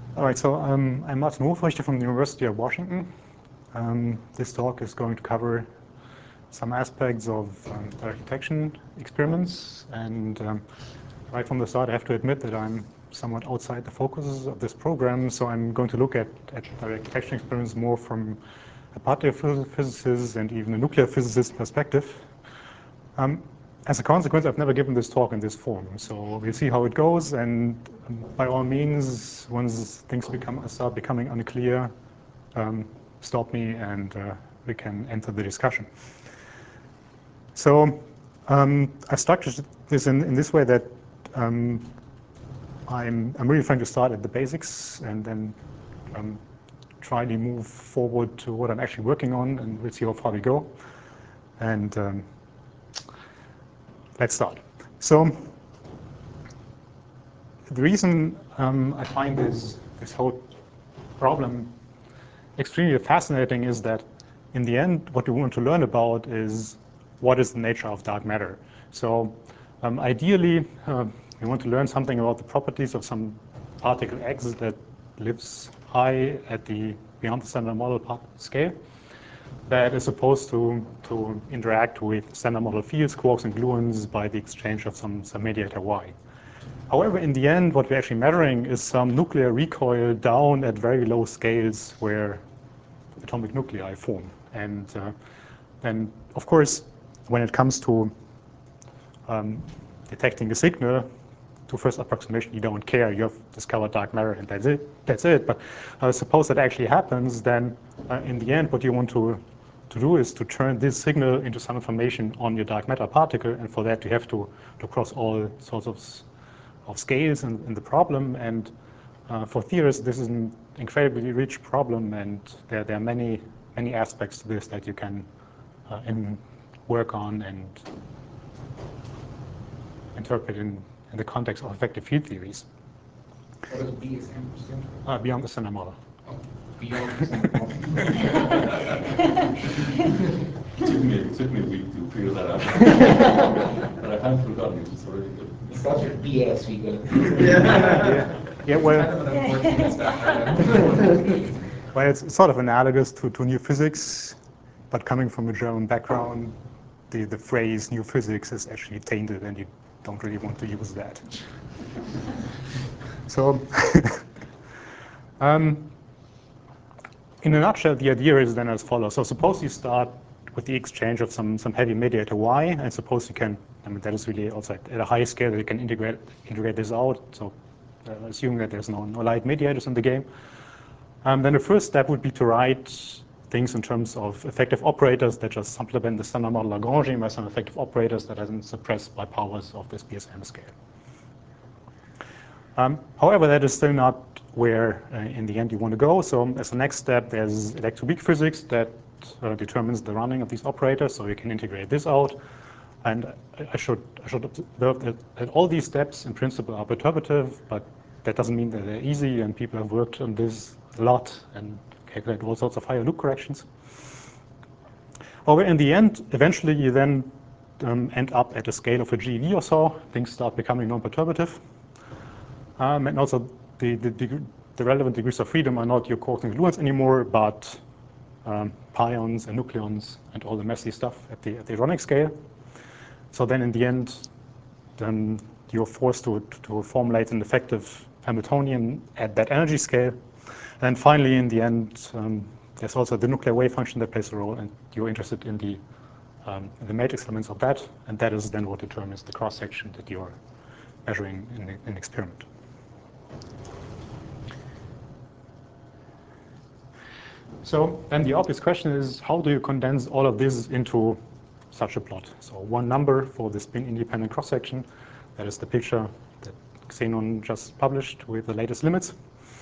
All right, so I'm Martin Hofrichter from the University of Washington. This talk is going to cover some aspects of direct detection experiments. And right from the start, I have to admit that I'm somewhat outside the focus of this program. So I'm going to look at direct detection experiments more from a particle physicist and even a nuclear physicist perspective. As a consequence, I've never given this talk in this form. So we'll see how it goes. And by all means, once things start becoming unclear, stop me and we can enter the discussion. So I structured this in this way that I'm really trying to start at the basics and then try to move forward to what I'm actually working on, and we'll see how far we go. And let's start. So the reason I find this whole problem extremely fascinating is that in the end, what we want to learn about is what is the nature of dark matter. So ideally, we want to learn something about the properties of some particle X that lives high at the beyond the standard model scale, that is supposed to interact with standard model fields, quarks and gluons by the exchange of some mediator Y. However, in the end, what we're actually measuring is some nuclear recoil down at very low scales where atomic nuclei form. And of course, when it comes to detecting a signal, to first approximation, you don't care. You have discovered dark matter, and that's it. But suppose that actually happens, then in the end, what you want to do is to turn this signal into some information on your dark matter particle, and for that you have to cross all sorts of scales in the problem. And for theorists, this is an incredibly rich problem, and there are many aspects to this that you can work on and interpret in the context of effective field theories. What does BSM stand for? Beyond the standard model. Oh, beyond the standard model. It took me a week to figure that out. But I haven't forgotten it. It's already good. It starts with BS, we go. Yeah, well, Kind of an unfortunate stuff. well, it's sort of analogous to new physics, but coming from a German background, the phrase new physics is actually tainted, and you don't really want to use that. So, in a nutshell, the idea is then as follows. So suppose you start with the exchange of some heavy mediator Y, and suppose you can, that is really also at a high scale that you can integrate this out. So assuming that there's no light mediators in the game. Then the first step would be to write things in terms of effective operators that just supplement the standard model Lagrangian by some effective operators that are then suppressed by powers of this BSM scale. However, that is still not where, in the end, you want to go. So as the next step, there's electroweak physics that determines the running of these operators, so you can integrate this out. And I should observe that all these steps, in principle, are perturbative, but that doesn't mean that they're easy, and people have worked on this a lot and calculate all sorts of higher loop corrections. However, in the end, eventually you then end up at a scale of a GeV or so. Things start becoming non-perturbative. And also, the relevant degrees of freedom are not your quarks and gluons anymore, but pions and nucleons and all the messy stuff at the ironic scale. So then in the end, then you're forced to formulate an effective Hamiltonian at that energy scale. And finally, in the end, there's also the nuclear wave function that plays a role, and you're interested in the matrix elements of that, and that is then what determines the cross-section that you're measuring in an experiment. So then the obvious question is, how do you condense all of this into such a plot? So one number for the spin-independent cross-section, that is the picture that Xenon just published with the latest limits.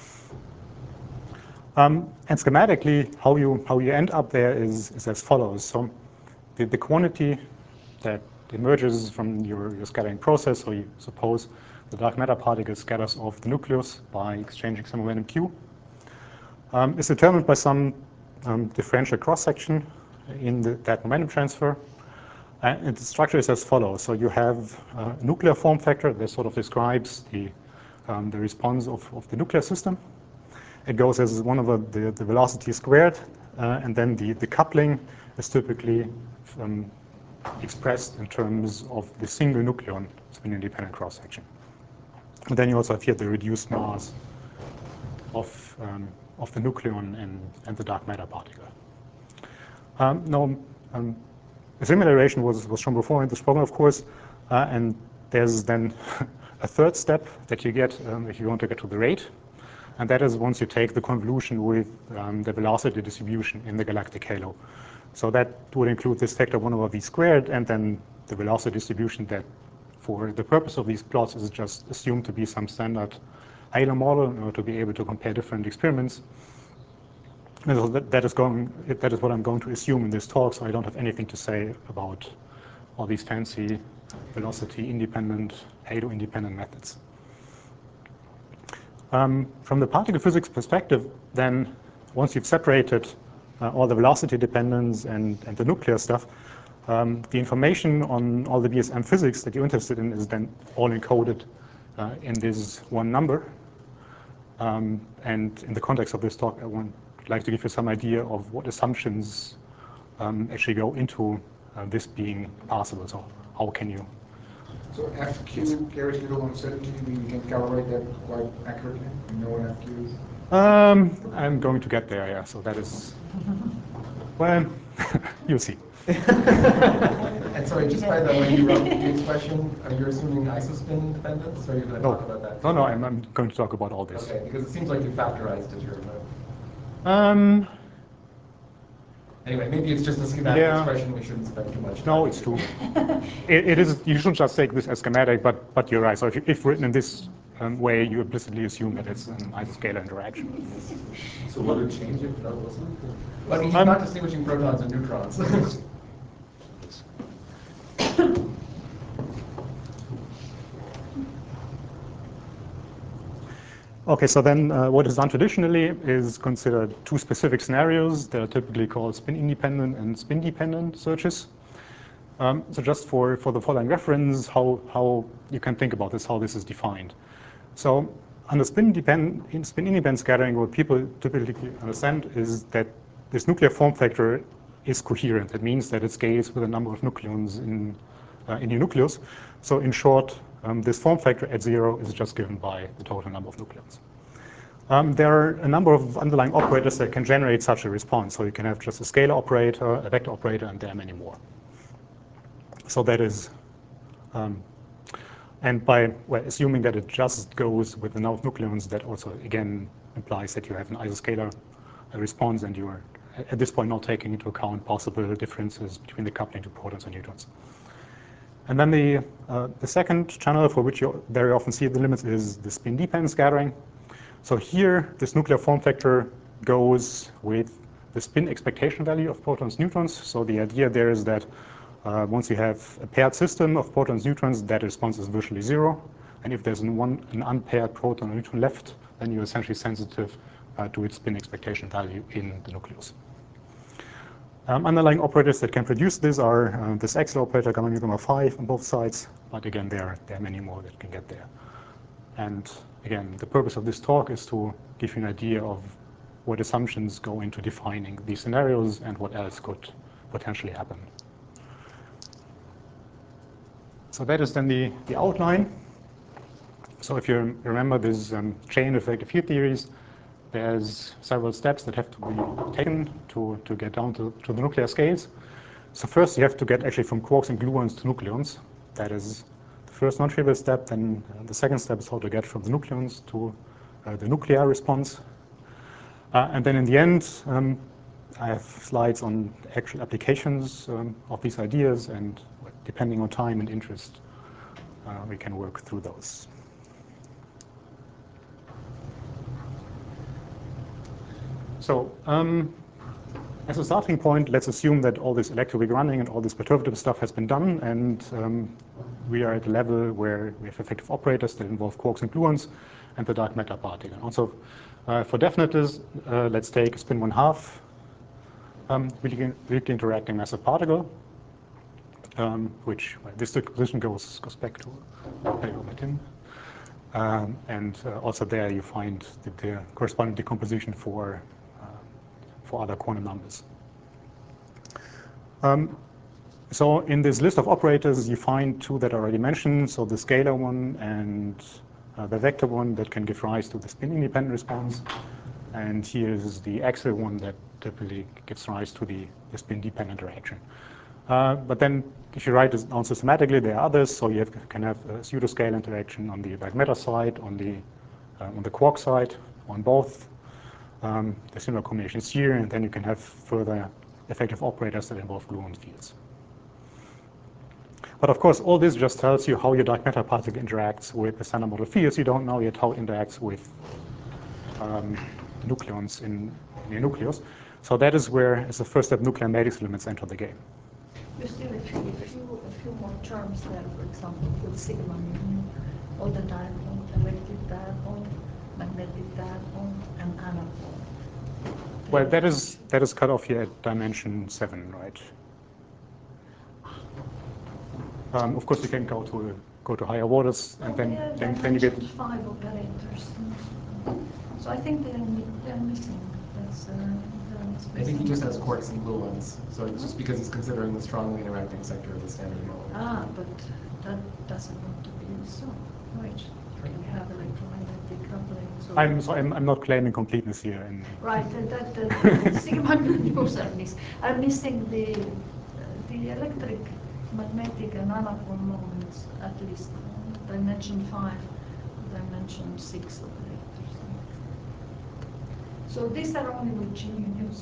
And schematically, how you end up there is as follows. So the quantity that emerges from your scattering process, so you suppose the dark matter particle scatters off the nucleus by exchanging some momentum q, is determined by some differential cross-section in that momentum transfer. And the structure is as follows. So you have a nuclear form factor that sort of describes the response of the nuclear system. it goes as 1 over the velocity squared, and then the coupling is typically expressed in terms of the single nucleon spin-independent cross-section. And then you also have here the reduced mass of the nucleon and the dark matter particle. Now, a similar relation was shown before in this problem, of course, and there's then a third step that you get if you want to get to the rate, and that is once you take the convolution with the velocity distribution in the galactic halo. So that would include this factor 1 over v squared, and then the velocity distribution that, for the purpose of these plots, is just assumed to be some standard halo model in order to be able to compare different experiments. And so that is what I'm going to assume in this talk, so I don't have anything to say about all these fancy velocity-independent, halo-independent methods. From the particle physics perspective, then, once you've separated all the velocity dependence and the nuclear stuff, the information on all the BSM physics that you're interested in is then all encoded in this one number. And in the context of this talk, I would like to give you some idea of what assumptions actually go into this being possible. So how can you? So FQ carries little uncertainty. We can calibrate that quite accurately. We know what FQ is. I'm going to get there, yeah. So that is, well, you'll see. And sorry, just by the way you wrote the expression, you're assuming isospin independence, or are you going to talk about that? No, I'm going to talk about all this. Okay, because it seems like you factorized it here. Anyway, maybe it's just a schematic expression. We shouldn't spend too much time. No, it's true. It is. You shouldn't just take this as schematic, but you're right. So if written in this way, you implicitly assume that it's an isoscalar interaction. So what would change if that wasn't? Well, I mean, he's not distinguishing protons and neutrons. Okay, so then what is done traditionally is consider 2 specific scenarios that are typically called spin-independent and spin-dependent searches. So just for the following reference, how you can think about this, how this is defined. So under spin-independent scattering, what people typically understand is that this nuclear form factor is coherent. It means that it scales with the number of nucleons in your nucleus. So in short, this form factor at 0 is just given by the total number of nucleons. There are a number of underlying operators that can generate such a response. So you can have just a scalar operator, a vector operator, and there are many more. So that is, and by assuming that it just goes with the number of nucleons, that also again implies that you have an isoscalar response, and you are at this point not taking into account possible differences between the coupling to protons and neutrons. And then the second channel for which you very often see the limits is the spin-dependent scattering. So here, this nuclear form factor goes with the spin expectation value of protons, neutrons. So the idea there is that once you have a paired system of protons, neutrons, that response is virtually 0. And if there's an unpaired proton or neutron left, then you're essentially sensitive to its spin expectation value in the nucleus. Underlying operators that can produce this are this Excel operator, gamma mu, gamma 5 on both sides, but again, there are many more that can get there. And again, the purpose of this talk is to give you an idea of what assumptions go into defining these scenarios and what else could potentially happen. So that is then the outline. So if you remember this chain effective field theories, there's several steps that have to be taken to get down to the nuclear scales. So first you have to get actually from quarks and gluons to nucleons. That is the first non-trivial step. Then the second step is how to get from the nucleons to the nuclear response. And then in the end, I have slides on actual applications of these ideas, and depending on time and interest, we can work through those. So as a starting point, let's assume that all this electroweak running and all this perturbative stuff has been done, and we are at a level where we have effective operators that involve quarks and gluons and the dark matter particle. And also, for definiteness, let's take a spin 1/2 weakly interacting massive particle, which this position goes back to Tim. And also there you find the corresponding decomposition for other quantum numbers. So in this list of operators, you find two that I already mentioned, so the scalar one and the vector one that can give rise to the spin-independent response. And here is the axial one that typically gives rise to the spin-dependent interaction. But then if you write this down systematically, there are others. So you can have a pseudoscalar interaction on the dark matter side, on the quark side, on both. The similar combinations here, and then you can have further effective operators that involve gluon fields. But of course, all this just tells you how your dark matter particle interacts with the standard model fields. You don't know yet how it interacts with nucleons in the nucleus. So that is where, as a first step, nuclear matrix limits enter the game. You still a few more terms there, for example, with sigma mu, or the dipole, electric dipole, magnetic dipole, and anapole. Well, that is cut off here at dimension 7, right? Of course, you can go to higher waters, and then you get 5 operators. So I think they're missing. I think he just has quarks and gluons, so it's just because he's considering the strongly interacting sector of the standard model. But that doesn't want to be so, right? You have electromagnetic coupling. So I'm not claiming completeness here. Right, that sigma mu's are missing the electric, magnetic, and anapole moments, at least dimension 5, dimension 6 operators. So these are only with GNUs,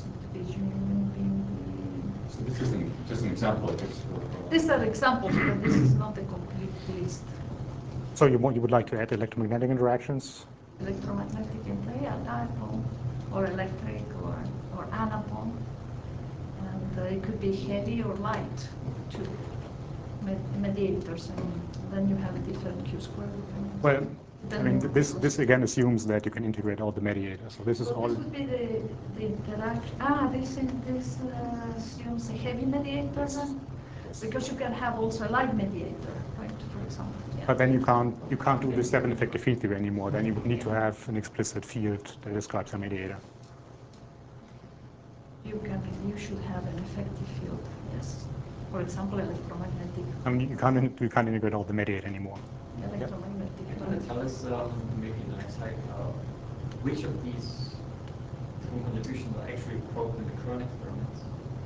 So this is just an example, I guess. These are examples, but this is not a complete list. So you would like to add electromagnetic interactions? Electromagnetic dipole, or electric, or anapole. And it could be heavy or light, too. Mediators, and then you have a different Q-square. Well, I mean, this again assumes that you can integrate all the mediators. So this is all. This would be the interaction. This assumes a heavy mediator then, because you can have also a light mediator, right? For example. Yeah. But then you can't do this step in effective field theory anymore. Then you would need to have an explicit field that describes a mediator. You should have an effective field. Yes. For example, electromagnetic. I mean, you can't integrate all the mediator anymore. Electromagnetic. Can you tell us, maybe in the next slide, which of these different contributions are actually probed in the current experiments?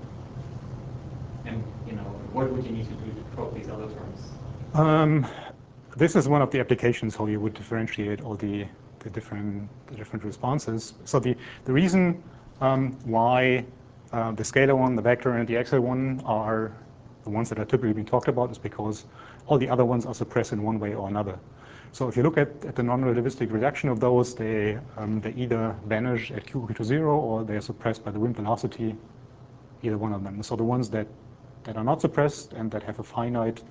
And, what would you need to do to probe these other terms? This is one of the applications how you would differentiate all the different responses. So the reason why the scalar one, the vector, and the axial one are the ones that are typically being talked about is because all the other ones are suppressed in one way or another. So if you look at the non-relativistic reduction of those, they either vanish at q equal to 0 or they're suppressed by the wind velocity, either one of them. So the ones that are not suppressed and that have a finite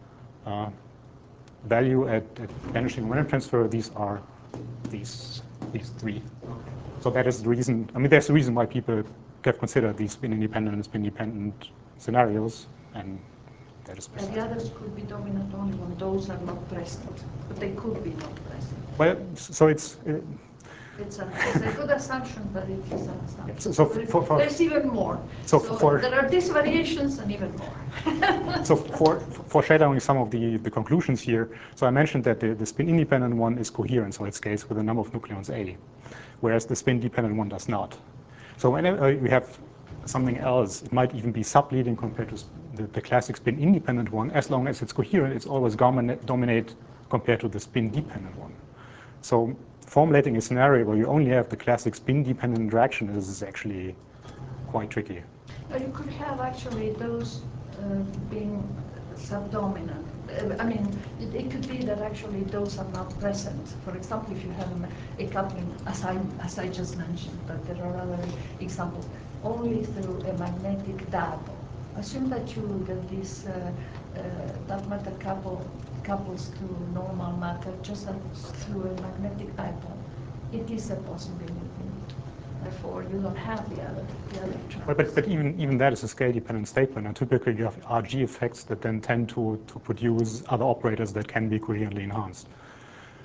value at vanishing random transfer, these are these three. So that is the reason. I mean, there's a reason why people have considered these spin-independent and spin-dependent scenarios, and that is And the others could be dominant only when those are not present, but they could be not present. Well, so it's a good assumption, but it is an assumption. So there's even more. So there are these variations and even more. So foreshadowing some of the conclusions here, so I mentioned that the spin-independent one is coherent, so it scales with a number of nucleons A, whereas the spin-dependent one does not. So whenever we have something else, it might even be subleading compared to the classic spin-independent one. As long as it's coherent, it's always dominate compared to the spin-dependent one. So formulating a scenario where you only have the classic spin-dependent interaction is actually quite tricky. You could have actually those being subdominant. I mean, it could be that actually those are not present. For example, if you have a coupling, as I just mentioned, but there are other examples, only through a magnetic dipole. Assume that this dark matter couples to normal matter just through a magnetic dipole. It is a possibility. Therefore, you don't have the other terms. But even that is a scale-dependent statement, and typically you have RG effects that then tend to produce other operators that can be coherently enhanced.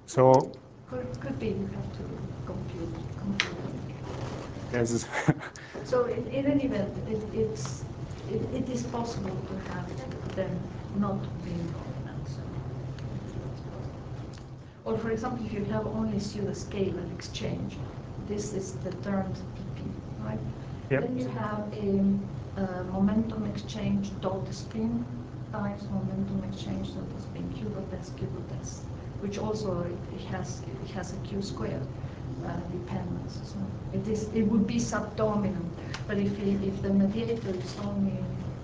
So Could be you have to compute. there's this So in any event, it is possible to have them not being dominant. So it's possible. Or for example, if you have only pseudoscalar exchange, this is the termed PP, right? Yep. Then you have a momentum exchange dot spin times momentum exchange dot spin q dot s q dot s, which also it has a q squared dependence. So it would be subdominant, but if the mediator is only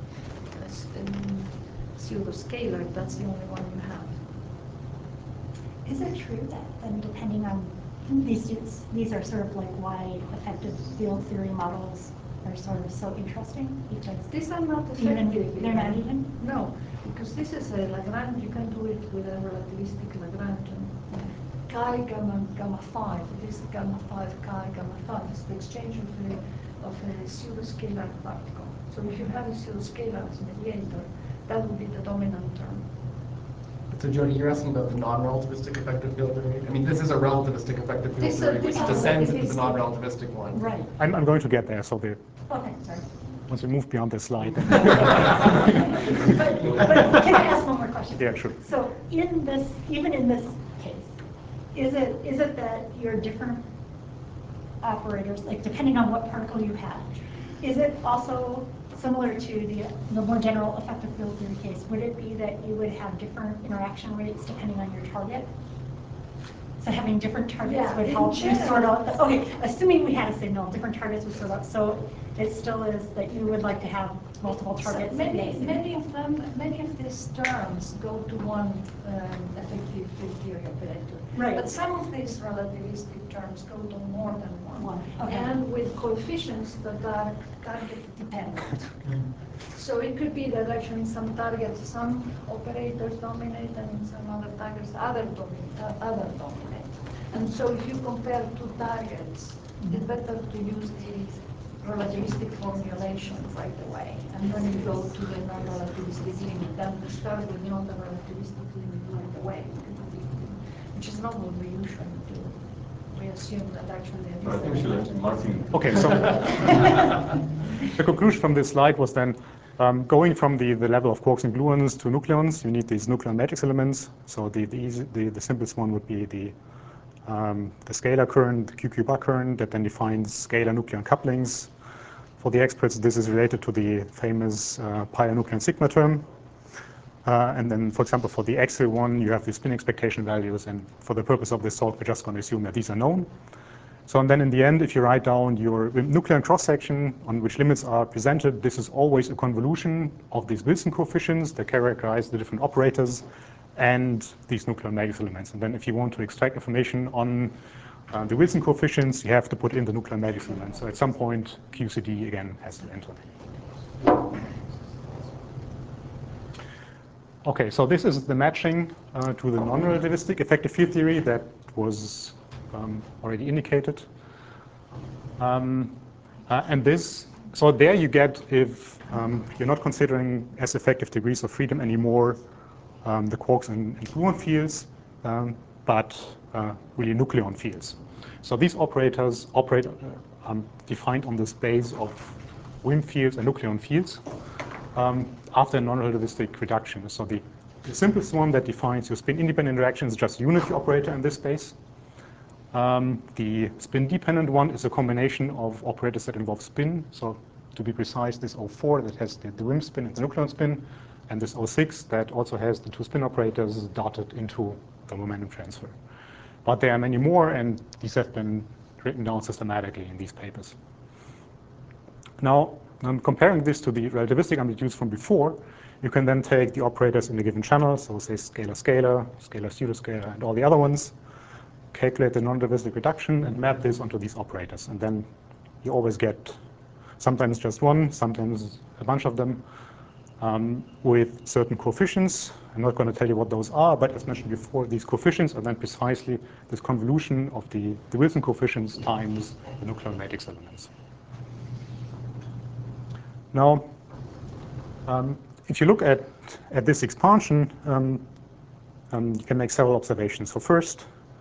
pseudoscalar, that's the only one you have. Is it true that then depending on these are sort of like why effective field theory models are sort of so interesting? Because These are not effective. they're not even? No, because this is a Lagrange. You can do it with a relativistic Lagrange. Chi gamma 5. This is gamma 5 chi gamma 5. It's the exchange of a pseudoscalar particle. So if you have a pseudoscalar as mediator, that would be the dominant term. So Jody, you're asking about the non-relativistic effective field theory? I mean, this is a relativistic effective field theory which descends into the non-relativistic one. Right. I'm going to get there. So Okay, sorry. once we move beyond the slide. but can I ask one more question? Yeah, sure. So even in this case, is it that your different operators, like depending on what particle you have, is it also similar to the more general effective field theory case? Would it be that you would have different interaction rates depending on your target? So having different targets would help you sort out. Okay, assuming we had a signal, different targets would sort out. So it still is that you would like to have multiple targets. So many of these terms go to one effective field theory operator. Right. But some of these relativistic terms go to more than one. Okay. And with coefficients that are target dependent. So it could be that actually in some targets, some operators dominate, and in some other targets, other dominate. And so if you compare two targets, it's better to use these relativistic formulation right away. And then you go to the non-relativistic limit. Then we start with non-relativistic limit right away, which is not what we usually do. We assume that actually I think we should let Martin. Okay, so the conclusion from this slide was then going from the level of quarks and gluons to nucleons, you need these nucleon matrix elements. So the simplest one would be the scalar current, the QQ bar current, that then defines scalar nucleon couplings. For the experts, this is related to the famous pi nucleon sigma term. And then, for example, for the axial one, you have the spin expectation values. And for the purpose of this talk, we're just going to assume that these are known. So and then in the end, if you write down your nucleon cross-section on which limits are presented, this is always a convolution of these Wilson coefficients that characterize the different operators and these nucleon matrix elements. And then if you want to extract information on the Wilson coefficients, you have to put in the nucleon matrix elements. So at some point, QCD again has to enter. Okay, so this is the matching to the non-relativistic effective field theory that was already indicated. And this, so there you get, if you're not considering as effective degrees of freedom anymore the quarks and gluon fields, but really nucleon fields. So these operators operate defined on the space of WIM fields and nucleon fields after a non-relativistic reduction. So the simplest one that defines your spin-independent interaction is just a unity operator in this space. The spin-dependent one is a combination of operators that involve spin. So to be precise, this O4 that has the WIM spin and the nucleon spin, and this O6 that also has the two spin operators dotted into the momentum transfer. But there are many more, and these have been written down systematically in these papers. Now, comparing this to the relativistic amplitudes from before, you can then take the operators in a given channel, so say scalar-scalar, scalar-pseudoscalar, and all the other ones, calculate the non-relativistic reduction, and map this onto these operators. And then you always get sometimes just one, sometimes a bunch of them, with certain coefficients. I'm not going to tell you what those are, but as mentioned before, these coefficients are then precisely this convolution of the Wilson coefficients times the nucleon matrix elements. Now, if you look at this expansion, you can make several observations. So first,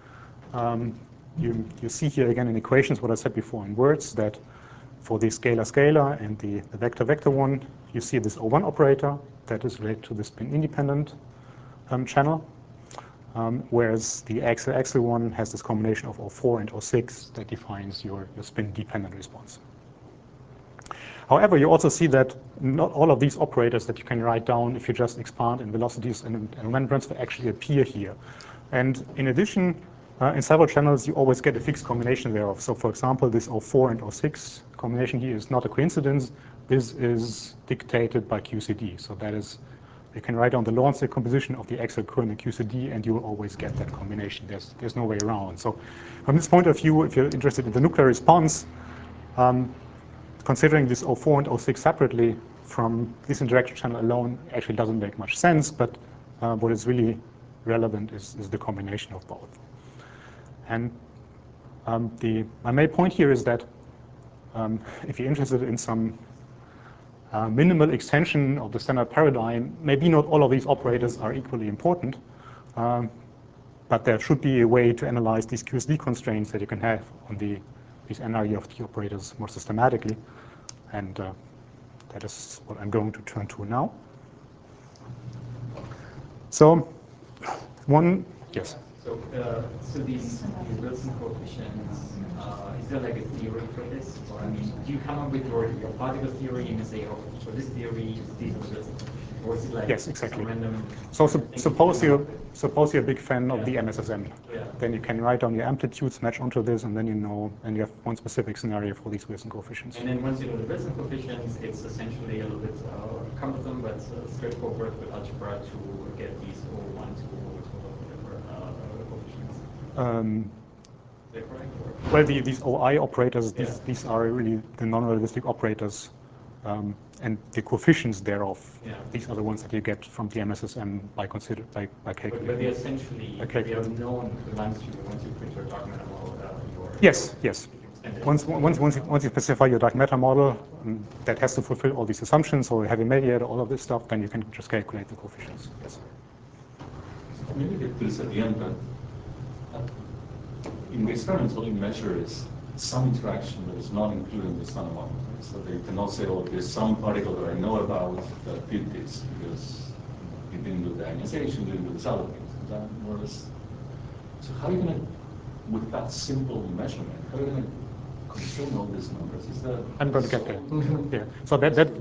you see here again in equations what I said before in words, that for the scalar-scalar and the vector-vector one, you see this O1 operator that is related to the spin-independent channel, whereas the axial-axial one has this combination of O4 and O6 that defines your spin-dependent response. However, you also see that not all of these operators that you can write down if you just expand in velocities and momentum transfer actually appear here. And in addition, in several channels, you always get a fixed combination thereof. So for example, this O4 and O6 combination here is not a coincidence. This is dictated by QCD. So that is, you can write down the Lorentz decomposition of the axial current in QCD, and you will always get that combination. There's no way around. So from this point of view, if you're interested in the nuclear response, considering this O4 and O6 separately from this interaction channel alone actually doesn't make much sense, but what is really relevant is the combination of both. And my main point here is that if you're interested in some minimal extension of the standard paradigm, maybe not all of these operators are equally important, but there should be a way to analyze these QSD constraints that you can have on these NRE of T operators more systematically, and that is what I'm going to turn to now. So, yes. So these Wilson coefficients, is there like a theory for this? Or, I mean, do you come up with your particle theory and say, oh, for this theory, these are the Wilson coefficients? Or is it like yes, exactly. random? So suppose you're a big fan of the MSSM. Yeah. Then you can write down your amplitudes, match onto this, and then you know, and you have one specific scenario for these Wilson coefficients. And then once you know the Wilson coefficients, it's essentially a little bit cumbersome, but straightforward with algebra to get these O1 to whatever coefficients. Is that correct? Or? Well, these OI operators, these are really the non-relativistic operators, and the coefficients thereof. Yeah. These are the ones that you get from the MSSM by calculating. But they essentially they are known once you print your dark matter model. Yes. Once you specify your dark matter model that has to fulfill all these assumptions, so heavy mediator, all of this stuff, then you can just calculate the coefficients. Yes. Maybe get to this at the end, but in the experiments, what you measure is some interaction that is not included in the standard model. Right? So they cannot say, oh, there's some particle that I know about that did this because it didn't do the ionization, didn't do this other things. Is that more or less? So how are you going to, with that simple measurement, how are you going to constrain all these numbers? Is that? I'm going to get there. Yeah. So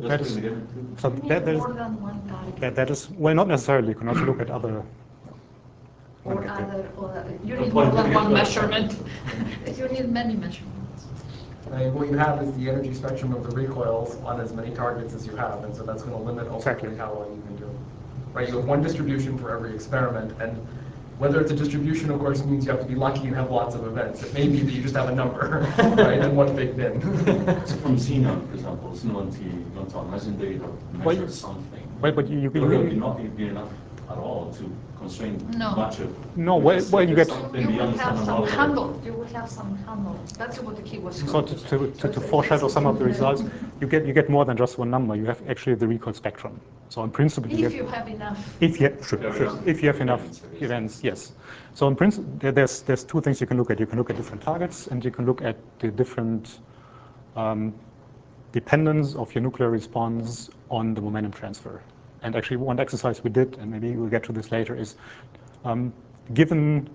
more than one target. that is, well, not necessarily. You can also look at other. Or you need more than one measurement. You need many measurements. What you have is the energy spectrum of the recoils on as many targets as you have, and so that's going to limit ultimately how well you can do. Right? You have one distribution for every experiment, and whether it's a distribution, of course, means you have to be lucky and have lots of events. It may be that you just have a number, right, and one big bin. So from Xenon, for example, Xenon T, imagine they have measured something. Well, but you will not be enough at all to constrain much of. No, well, you get. You will have some handle. You will have some handle. That's what the key was. So to foreshadow some of the results, you get more than just one number. You have actually the recoil spectrum. So in principle, if you have enough. If you have enough events, yes. So in principle, there's two things you can look at. You can look at different targets, and you can look at the different dependence of your nuclear response on the momentum transfer. And actually, one exercise we did, and maybe we'll get to this later, is given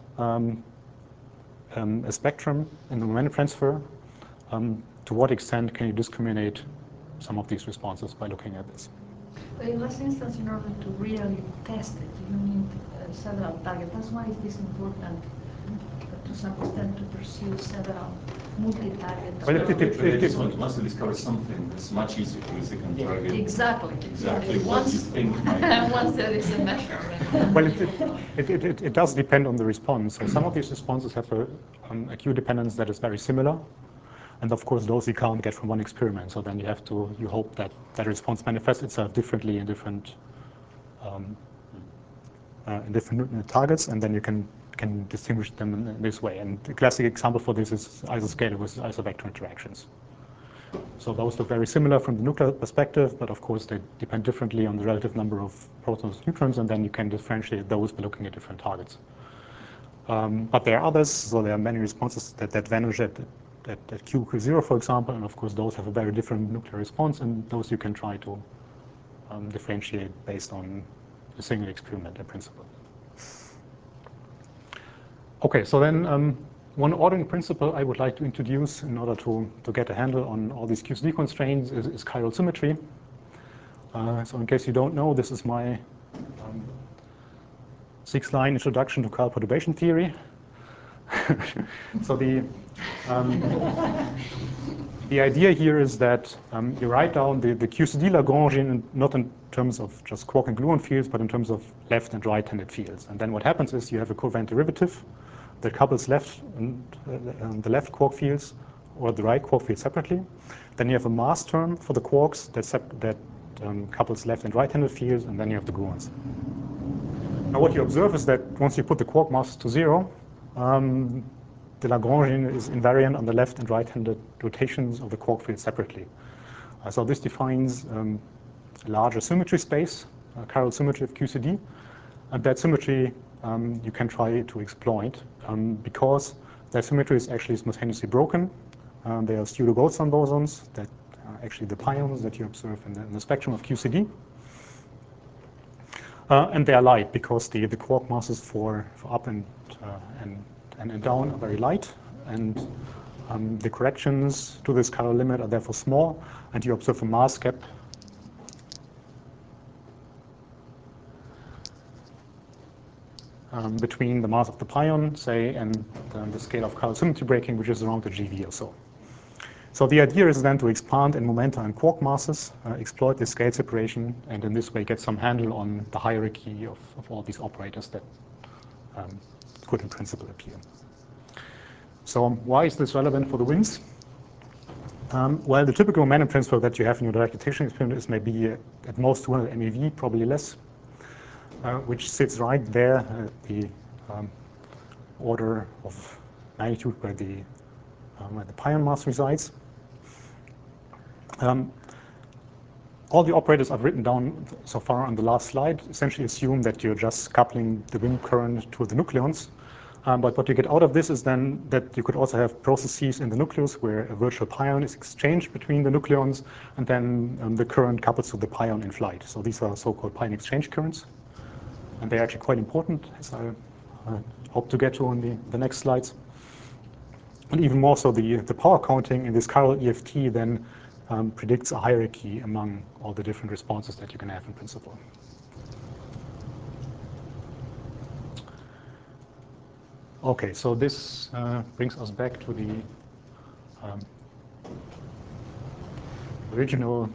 a spectrum in the momentum transfer, to what extent can you discriminate some of these responses by looking at this? In this instance, in order to really test it, you need several targets. That's why it is important to some extent to pursue several multi-target. Well, once you discover something, it's much easier because you can target exactly what you think might be. Once there is a measurement. Well, it does depend on the response. So some of these responses have a Q dependence that is very similar. And of course, those you can't get from one experiment. So then you hope that that response manifests itself differently in different targets, and then you can distinguish them in this way. And the classic example for this is isoscalar versus isovector interactions. So those look very similar from the nuclear perspective, but of course they depend differently on the relative number of protons and neutrons, and then you can differentiate those by looking at different targets. But there are others, so there are many responses that vanish at Q equals 0, for example, and of course those have a very different nuclear response, and those you can try to differentiate based on a single experiment in principle. Okay, so then one ordering principle I would like to introduce in order to get a handle on all these QCD constraints is chiral symmetry. So in case you don't know, this is my 6-line introduction to chiral perturbation theory. So the idea here is that you write down the QCD Lagrangian not in terms of just quark and gluon fields, but in terms of left and right-handed fields. And then what happens is you have a covariant derivative that couples left and the left quark fields or the right quark fields separately. Then you have a mass term for the quarks that couples left and right-handed fields, and then you have the gluons. Now what you observe is that once you put the quark mass to 0, the Lagrangian is invariant on the left and right-handed rotations of the quark field separately. So this defines a larger symmetry space, chiral symmetry of QCD, and that symmetry you can try to exploit because that symmetry is actually spontaneously broken. There are pseudo-Goldstein bosons that are actually the pions that you observe in the spectrum of QCD. And they are light because the quark masses for up and down are very light, and the corrections to this chiral limit are therefore small, and you observe a mass gap between the mass of the pion, say, and the scale of chiral symmetry breaking, which is around the GeV or so. So the idea is then to expand in momenta and quark masses, exploit the scale separation, and in this way get some handle on the hierarchy of all these operators that could in principle appear. So why is this relevant for the winds? Well, the typical momentum transfer that you have in your direct detection experiment is maybe at most 200 MeV, probably less, which sits right there at the order of magnitude where the pion mass resides. All the operators I've written down so far on the last slide essentially assume that you're just coupling the wind current to the nucleons. But what you get out of this is then that you could also have processes in the nucleus where a virtual pion is exchanged between the nucleons, and then the current couples to the pion in flight. So these are so-called pion exchange currents, and they're actually quite important, as I hope to get to on the next slides. And even more so, the power counting in this chiral EFT then predicts a hierarchy among all the different responses that you can have in principle. Okay, so this brings us back to the original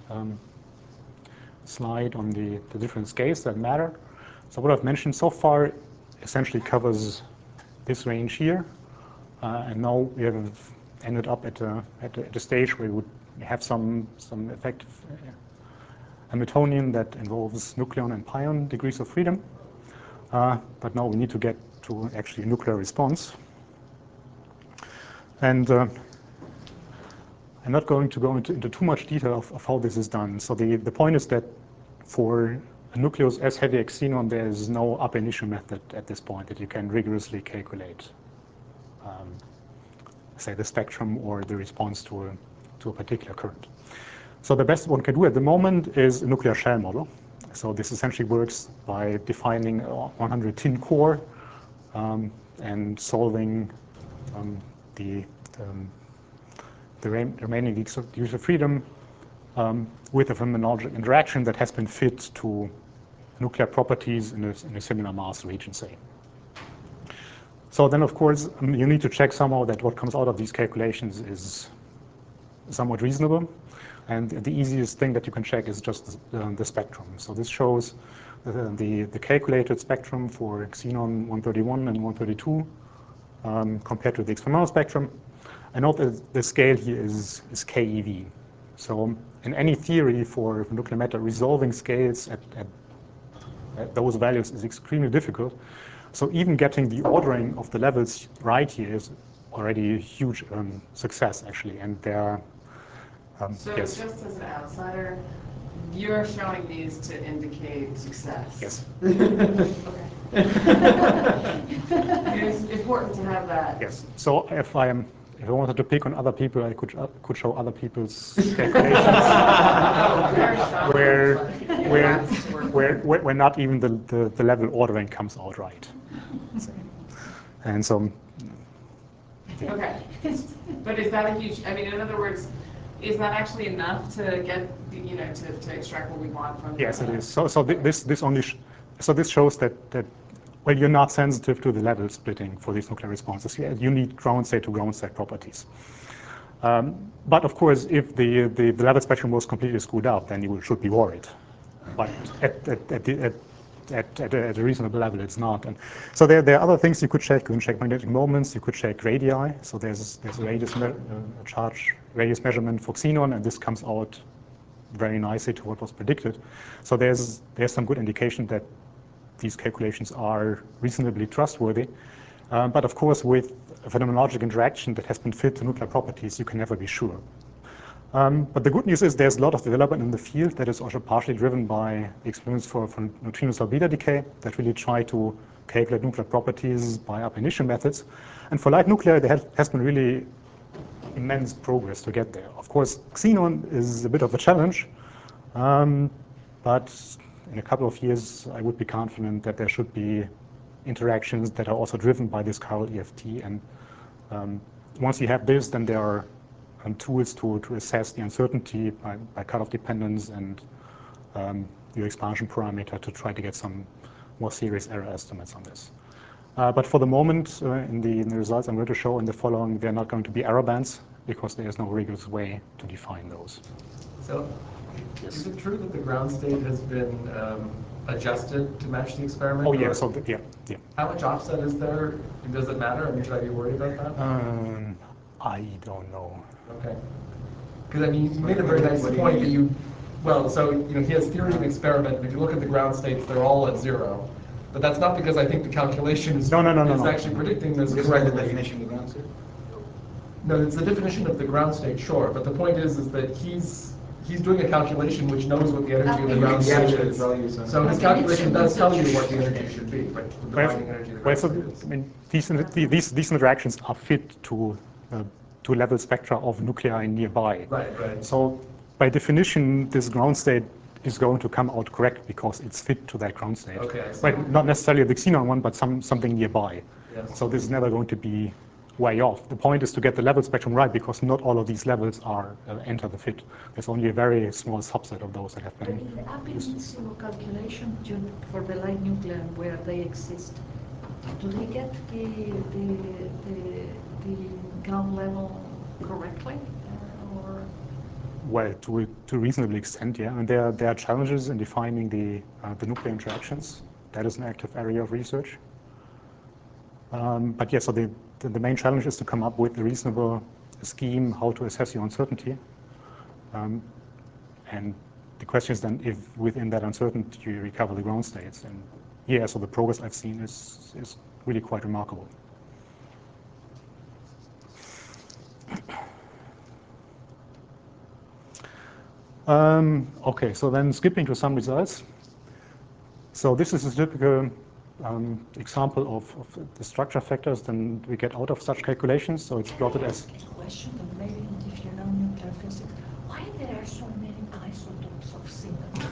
slide on the different scales that matter. So what I've mentioned so far essentially covers this range here. And now we have ended up at a stage where we would have some effective Hamiltonian that involves nucleon and pion degrees of freedom. But now we need to get to actually nuclear response. And I'm not going to go into too much detail of how this is done. So the point is that for a nucleus as heavy as xenon, there is no ab initio method at this point that you can rigorously calculate, say, the spectrum or the response to a particular current. So the best one can do at the moment is a nuclear shell model. So this essentially works by defining a 100 tin core and solving the remaining degrees of freedom with a phenomenological interaction that has been fit to nuclear properties in a similar mass region, say. So then, of course, you need to check somehow that what comes out of these calculations is somewhat reasonable. And the easiest thing that you can check is just the spectrum. So this shows the calculated spectrum for xenon 131 and 132 compared to the experimental spectrum. And note that the scale here is keV. So in any theory for nuclear matter, resolving scales at those values is extremely difficult. So even getting the ordering of the levels right here is already a huge success, actually. And there are, so yes. Just as an outsider, you're showing these to indicate success. Yes. Okay. It is important to have that. Yes. So if I wanted to pick on other people, I could show other people's calculations where not even the level ordering comes out right. And so. Okay. But is that a huge, I mean, in other words, is that actually enough to get, to extract what we want from? Yes, it is. So this shows that well, you're not sensitive to the level splitting for these nuclear responses. You need ground state to ground state properties. But of course, if the level spectrum was completely screwed up, then you should be worried. But at a reasonable level, it's not. And so there are other things you could check. You can check magnetic moments. You could check radii. So there's a charge radius measurement for xenon, and this comes out very nicely to what was predicted. So there's some good indication that these calculations are reasonably trustworthy. But of course, with a phenomenological interaction that has been fit to nuclear properties, you can never be sure. But the good news is there's a lot of development in the field that is also partially driven by the experiments for neutrino cell beta decay that really try to calculate nuclear properties by ab initio methods. And for light nuclei, there has been really immense progress to get there. Of course, xenon is a bit of a challenge, but in a couple of years, I would be confident that there should be interactions that are also driven by this chiral EFT. And once you have this, then there are tools to assess the uncertainty by cutoff dependence and your expansion parameter to try to get some more serious error estimates on this. But for the moment, in the results I'm going to show in the following, they're not going to be error bands because there is no rigorous way to define those. So, is it true that the ground state has been adjusted to match the experiment? Oh yeah, yeah. How much offset is there? And does it matter? I mean, should I be worried about that? I don't know. Okay. Because I mean, you made a very nice point that he has theory of experiment, and if you look at the ground states, they're all at 0. But that's not because I think the calculation is actually predicting this Is correctly. that the definition of the ground state? No, it's the definition of the ground state, sure. But the point is that he's doing a calculation which knows what the energy of the ground state is. So his calculation does tell you what the energy should be, but the binding energy of the ground state is. I mean, these interactions are fit to level spectra of nuclei nearby. Right. So by definition, this ground state is going to come out correct because it's fit to that ground state. Okay, I see. But not necessarily the xenon one, but something nearby. Yes. So this is never going to be way off. The point is to get the level spectrum right because not all of these levels are enter the fit. There's only a very small subset of those that have been In the ab initio calculation for the light nuclei where they exist, do they get the ground level correctly, or? Well, to a reasonable extent, yeah. And there are challenges in defining the nuclear interactions. That is an active area of research. But yeah, so the main challenge is to come up with a reasonable scheme how to assess your uncertainty. And the question is then if within that uncertainty you recover the ground states. And yeah, so the progress I've seen is really quite remarkable. Okay, so then skipping to some results. So this is a typical example of the structure factors then we get out of such calculations. So it's plotted as... A question that maybe if you know nuclear physics, why there are so many isotopes of xenon?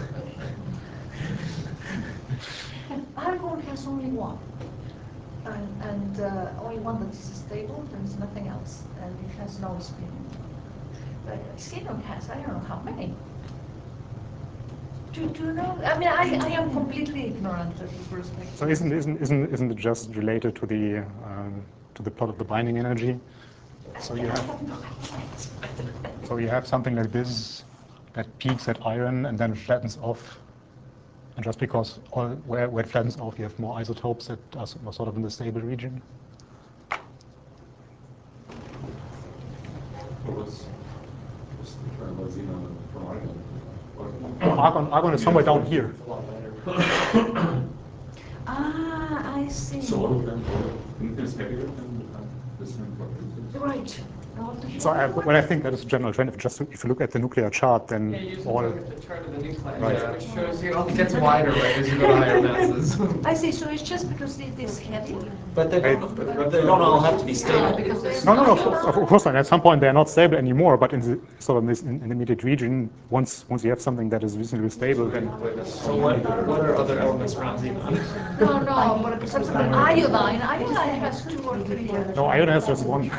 Argon has only one. And only one that is stable, there is nothing else, and it has no spin. But xenon has, I don't know how many. Do you know? I mean, I am completely ignorant of this respect. So isn't it just related to the plot of the binding energy? So you have something like this that peaks at iron and then flattens off. And just because where it flattens off, you have more isotopes that are sort of in the stable region. What's different about xenon from argon? Argon is somewhere down here. Ah, I see. So all of them is heavier than the same properties? Right. So what I think that is a general trend. If you look at the nuclear chart, then Yeah, you just all look at the chart of the nuclei, Right. which shows you it gets wider, right, as you go to higher masses. I see, so it's just because it is heavy? But they don't all have to be stable. Because they're no. not- Of course not. At some point, they're not stable anymore. But in the sort of this intermediate region, once you have something that is reasonably stable, then So what are other elements around xenon? No, but for example, iodine has 2 or 3. no, iodine has just one.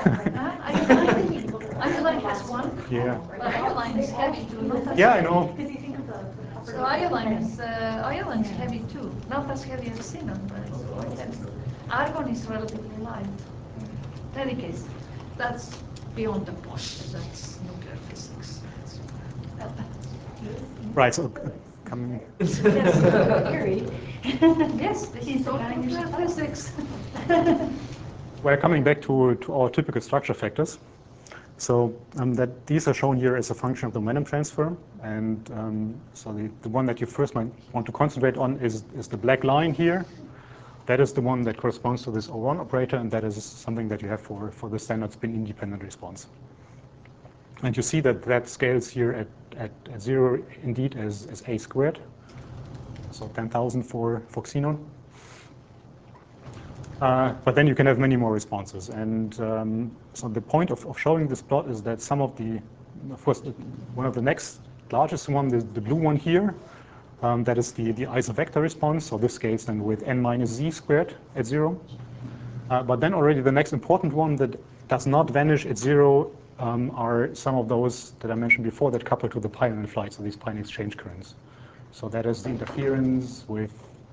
Iodine has 1? Yeah. But iodine is heavy too, not as Yeah, I heavy. know. So iodine is heavy too, not as heavy as xenon, but it's quite heavy. Argon is relatively light. In any case, that's beyond the point. That's nuclear physics. Right. So coming. Yes, Yes, this is all nuclear physics. We're coming back to our typical structure factors. So that these are shown here as a function of the momentum transfer. And so the one that you first might want to concentrate on is the black line here. That is the one that corresponds to this O1 operator, and that is something that you have for the standard spin-independent response. And you see that scales here at 0 indeed as a squared, so 10,000 for xenon. But then you can have many more responses. And so the point of showing this plot is that some of the, first, one of the next largest one, the blue one here, that is the isovector response. So this scales then with n minus z squared at 0. But then already the next important one that does not vanish at 0 are some of those that I mentioned before that couple to the pion flight, so these pion exchange currents. So that is the interference with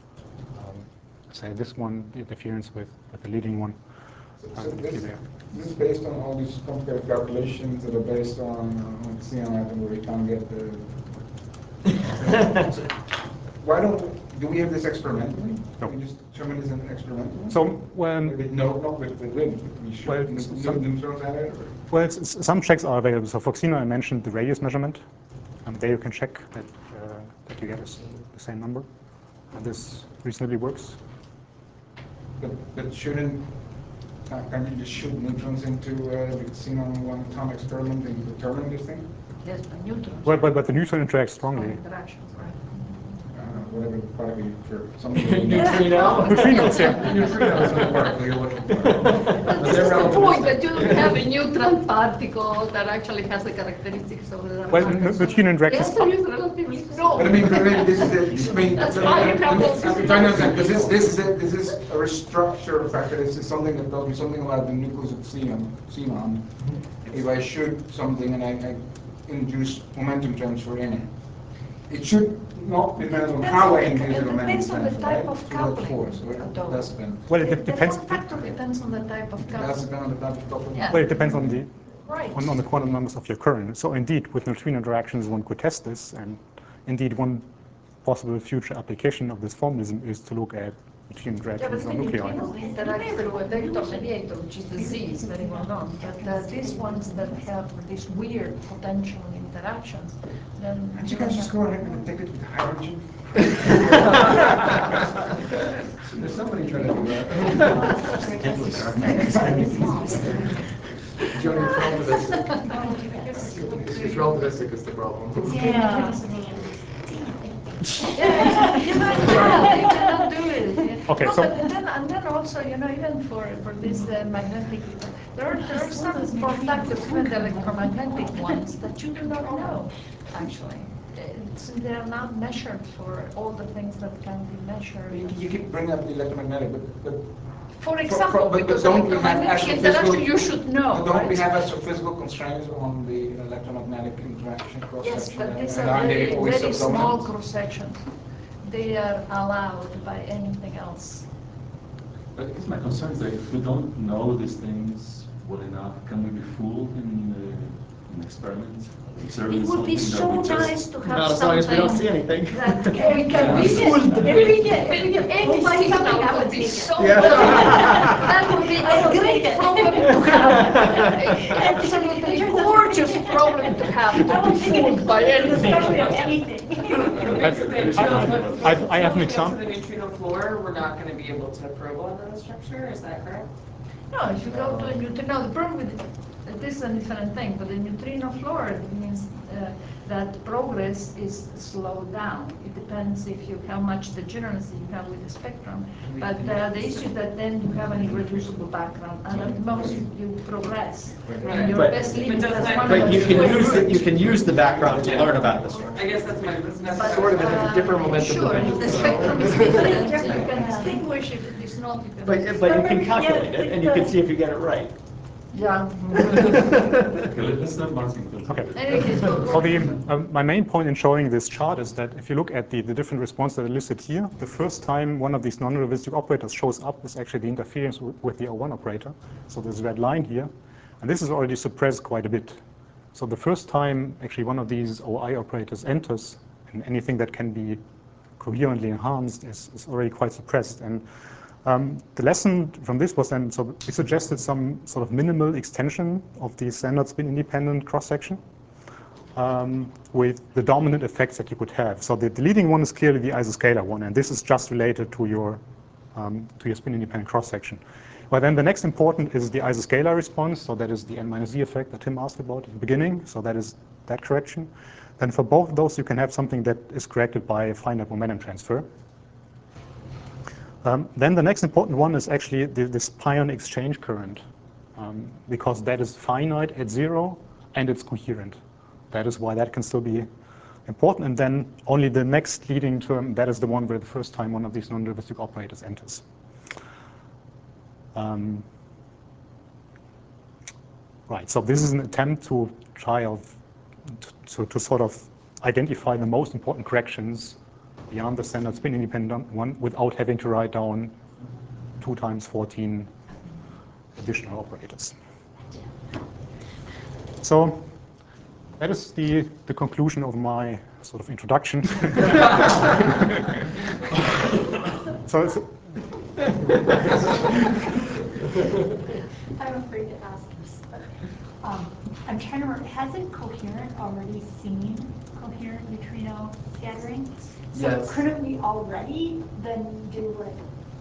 say this one, the interference with the leading one. So this is based on all these complicated calculations that are based on xenon atom where we can't get the... So why do we have this experimentally? No. We just determine this experimentally? So when Not with wind. We should Well, neutrons at it? well, some checks are available. So for xenon, I mentioned the radius measurement. There you can check that you get the same number. And this reasonably works. But shouldn't, can you just shoot neutrons into the xenon one-time experiment and determine this thing? Yes, but neutrons. Well, but the neutron interacts strongly. Interactions, right? Whatever the product you prefer. Something Neutrino? Neutrinos, yeah. Neutrinos are the word you're looking for. But this is the point, that you don't have a neutron particle that actually has the characteristics of the... Well, neutrino interactions. The answer is relatively no. But I mean, this is, I mean, That's why you have those I'm trying to understand, because this is a restructure factor. This is something that tells me something about the nucleus of xenon. If I shoot something and I induce momentum transfer in it, it should not depend on how I induce the momentum Depends on the transfer, type right? of So coupling. that's force, so it does depend. Well, it The depends. form factor depends on the type of It does coupling. depend on the type of coupling. Yeah. Well, it depends on the Right. on the quantum numbers of your current. So indeed, with neutrino interactions, one could test this. And indeed, one possible future application of this formalism is to look at neutrino Yeah, but interactions on the nuclei. neutrinos interact through a vector mediator, which is the Z, is very well known. But these ones that have these weird potential interactions, then... Aren't you guys just go ahead and take it with hydrogen? There's somebody trying to do that. Johnny, it's relativistic. It's relativistic is the problem. Yeah. Yeah, you cannot do it. Yeah. Okay, No, so- but and then also, even for this magnetic, there are some form factors, even the electromagnetic ones, that you do not know, actually. They are not measured for all the things that can be measured. You keep bringing up the electromagnetic, but For example, but because don't we have electromagnetic interaction, you should know, Don't we right? have astrophysical constraints on the electromagnetic interaction cross Yes, section? but these and are aren't they very, always very subdominant? small cross sections. They are allowed by anything else. But I guess my concern is that if we don't know these things well enough, can we be fooled in experiments? Observing It would be something so that we just- nice to have Not as something long as we don't see anything. that we can be fooled with. If we get Any like something, signal I would would be take it. so that would be a great problem to have. Absolutely gorgeous problem to have, to be fooled by anything. anything. I have an Until we get to example. the neutrino floor, we're not going to be able to probe on the structure, is that correct? No, if you go to a neutrino, the problem with it is a different thing, but the neutrino floor means that progress is slowed down. It depends if you how much degeneracy you have with the spectrum. But the issue that then you have an irreducible background, and at most you progress. And your But- best limit but is one But of you the can use squares. you can use the background to learn about this. I guess that's But, Sort of a different momentum Sure, if dependent. the spectrum is different, you different, can yeah. distinguish if it is not. You can But you can calculate it, and you can see if you get it right. Yeah. Okay, let's let Martin continue. Okay. In any case, So my main point in showing this chart is that if you look at the different responses that are listed here, the first time one of these non-relativistic operators shows up is actually the interference with the O1 operator. So this red line here, and this is already suppressed quite a bit. So the first time actually one of these OI operators enters, and anything that can be coherently enhanced is already quite suppressed. And the lesson from this was then, so we suggested some sort of minimal extension of the standard spin-independent cross-section with the dominant effects that you could have. So the leading one is clearly the isoscalar one, and this is just related to your spin-independent cross-section. But then the next important is the isoscalar response, so that is the n-z effect that Tim asked about at the beginning, so that is that correction. Then for both of those, you can have something that is corrected by a finite momentum transfer. Then the next important one is actually this pion exchange current, because that is finite at 0 and it's coherent. That is why that can still be important. And then only the next leading term, that is the one where the first time one of these non-relativistic operators enters. Right, so this is an attempt to try to sort of identify the most important corrections beyond the standard spin-independent one without having to write down 2 times 14 additional operators. So that is the conclusion of my sort of introduction. So I'm afraid to ask this, but I'm trying to remember, hasn't Coherent already seen coherent neutrino scattering? So Yes. couldn't we already then do like?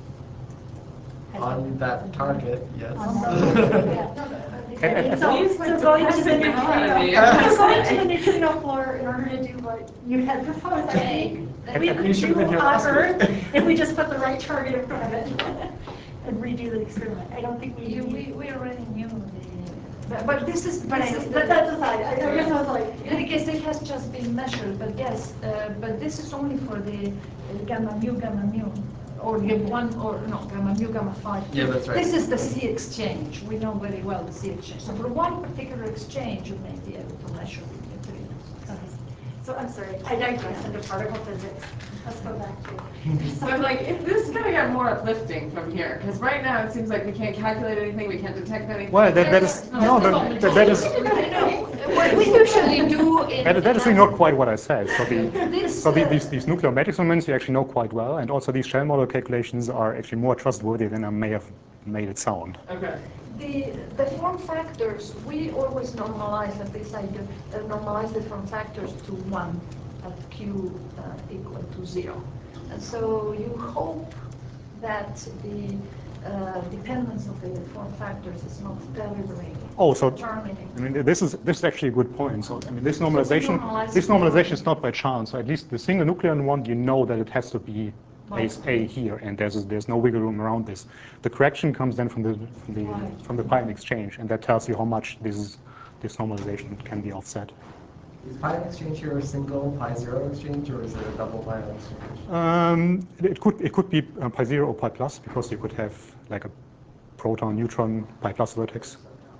On that target, yes. On that, yeah. So Please, so going to the depressing it out of me. neutrino, so going to the neutrino floor in order to do what you had proposed, I think, we You could should have been do here on last week. Earth if we just put the right target in front of it and redo the experiment. I don't think we. We already knew but this is But this is that's aside. I guess I was like. in any case, it has just been measured, but yes, but this is only for the gamma mu, or one or no gamma mu, gamma 5. Yeah, that's right. This is the C exchange. We know very well the C exchange. So for one particular exchange, you may be able to measure the neutrinos. Okay. So I'm sorry, I digress into particle physics. Let's go back to. So like, if this is gonna get more uplifting from here, because right now it seems like we can't calculate anything, we can't detect anything. well, that is no, that is I know. What we usually do in that is really not quite what I said. So This, these nucleometrics moments you actually know quite well, and also these shell model calculations are actually more trustworthy than I may have made it sound. Okay. The form factors, we always normalize, at least I do, normalize the form factors to 1 at Q equal to 0. And so you hope that the dependence of the form factors is not terribly determining. I mean, this is actually a good point. So I mean, this normalization is not by chance. So at least the single nucleon one, you know that it has to be base A here, and there's no wiggle room around this. The correction comes then from the pion exchange, and that tells you how much this normalization can be offset. Is pion exchange here a single pi0 exchange, or is it a double pion exchange? It could be pi 0 or pi plus, because you could have like a proton neutron pi plus vertex.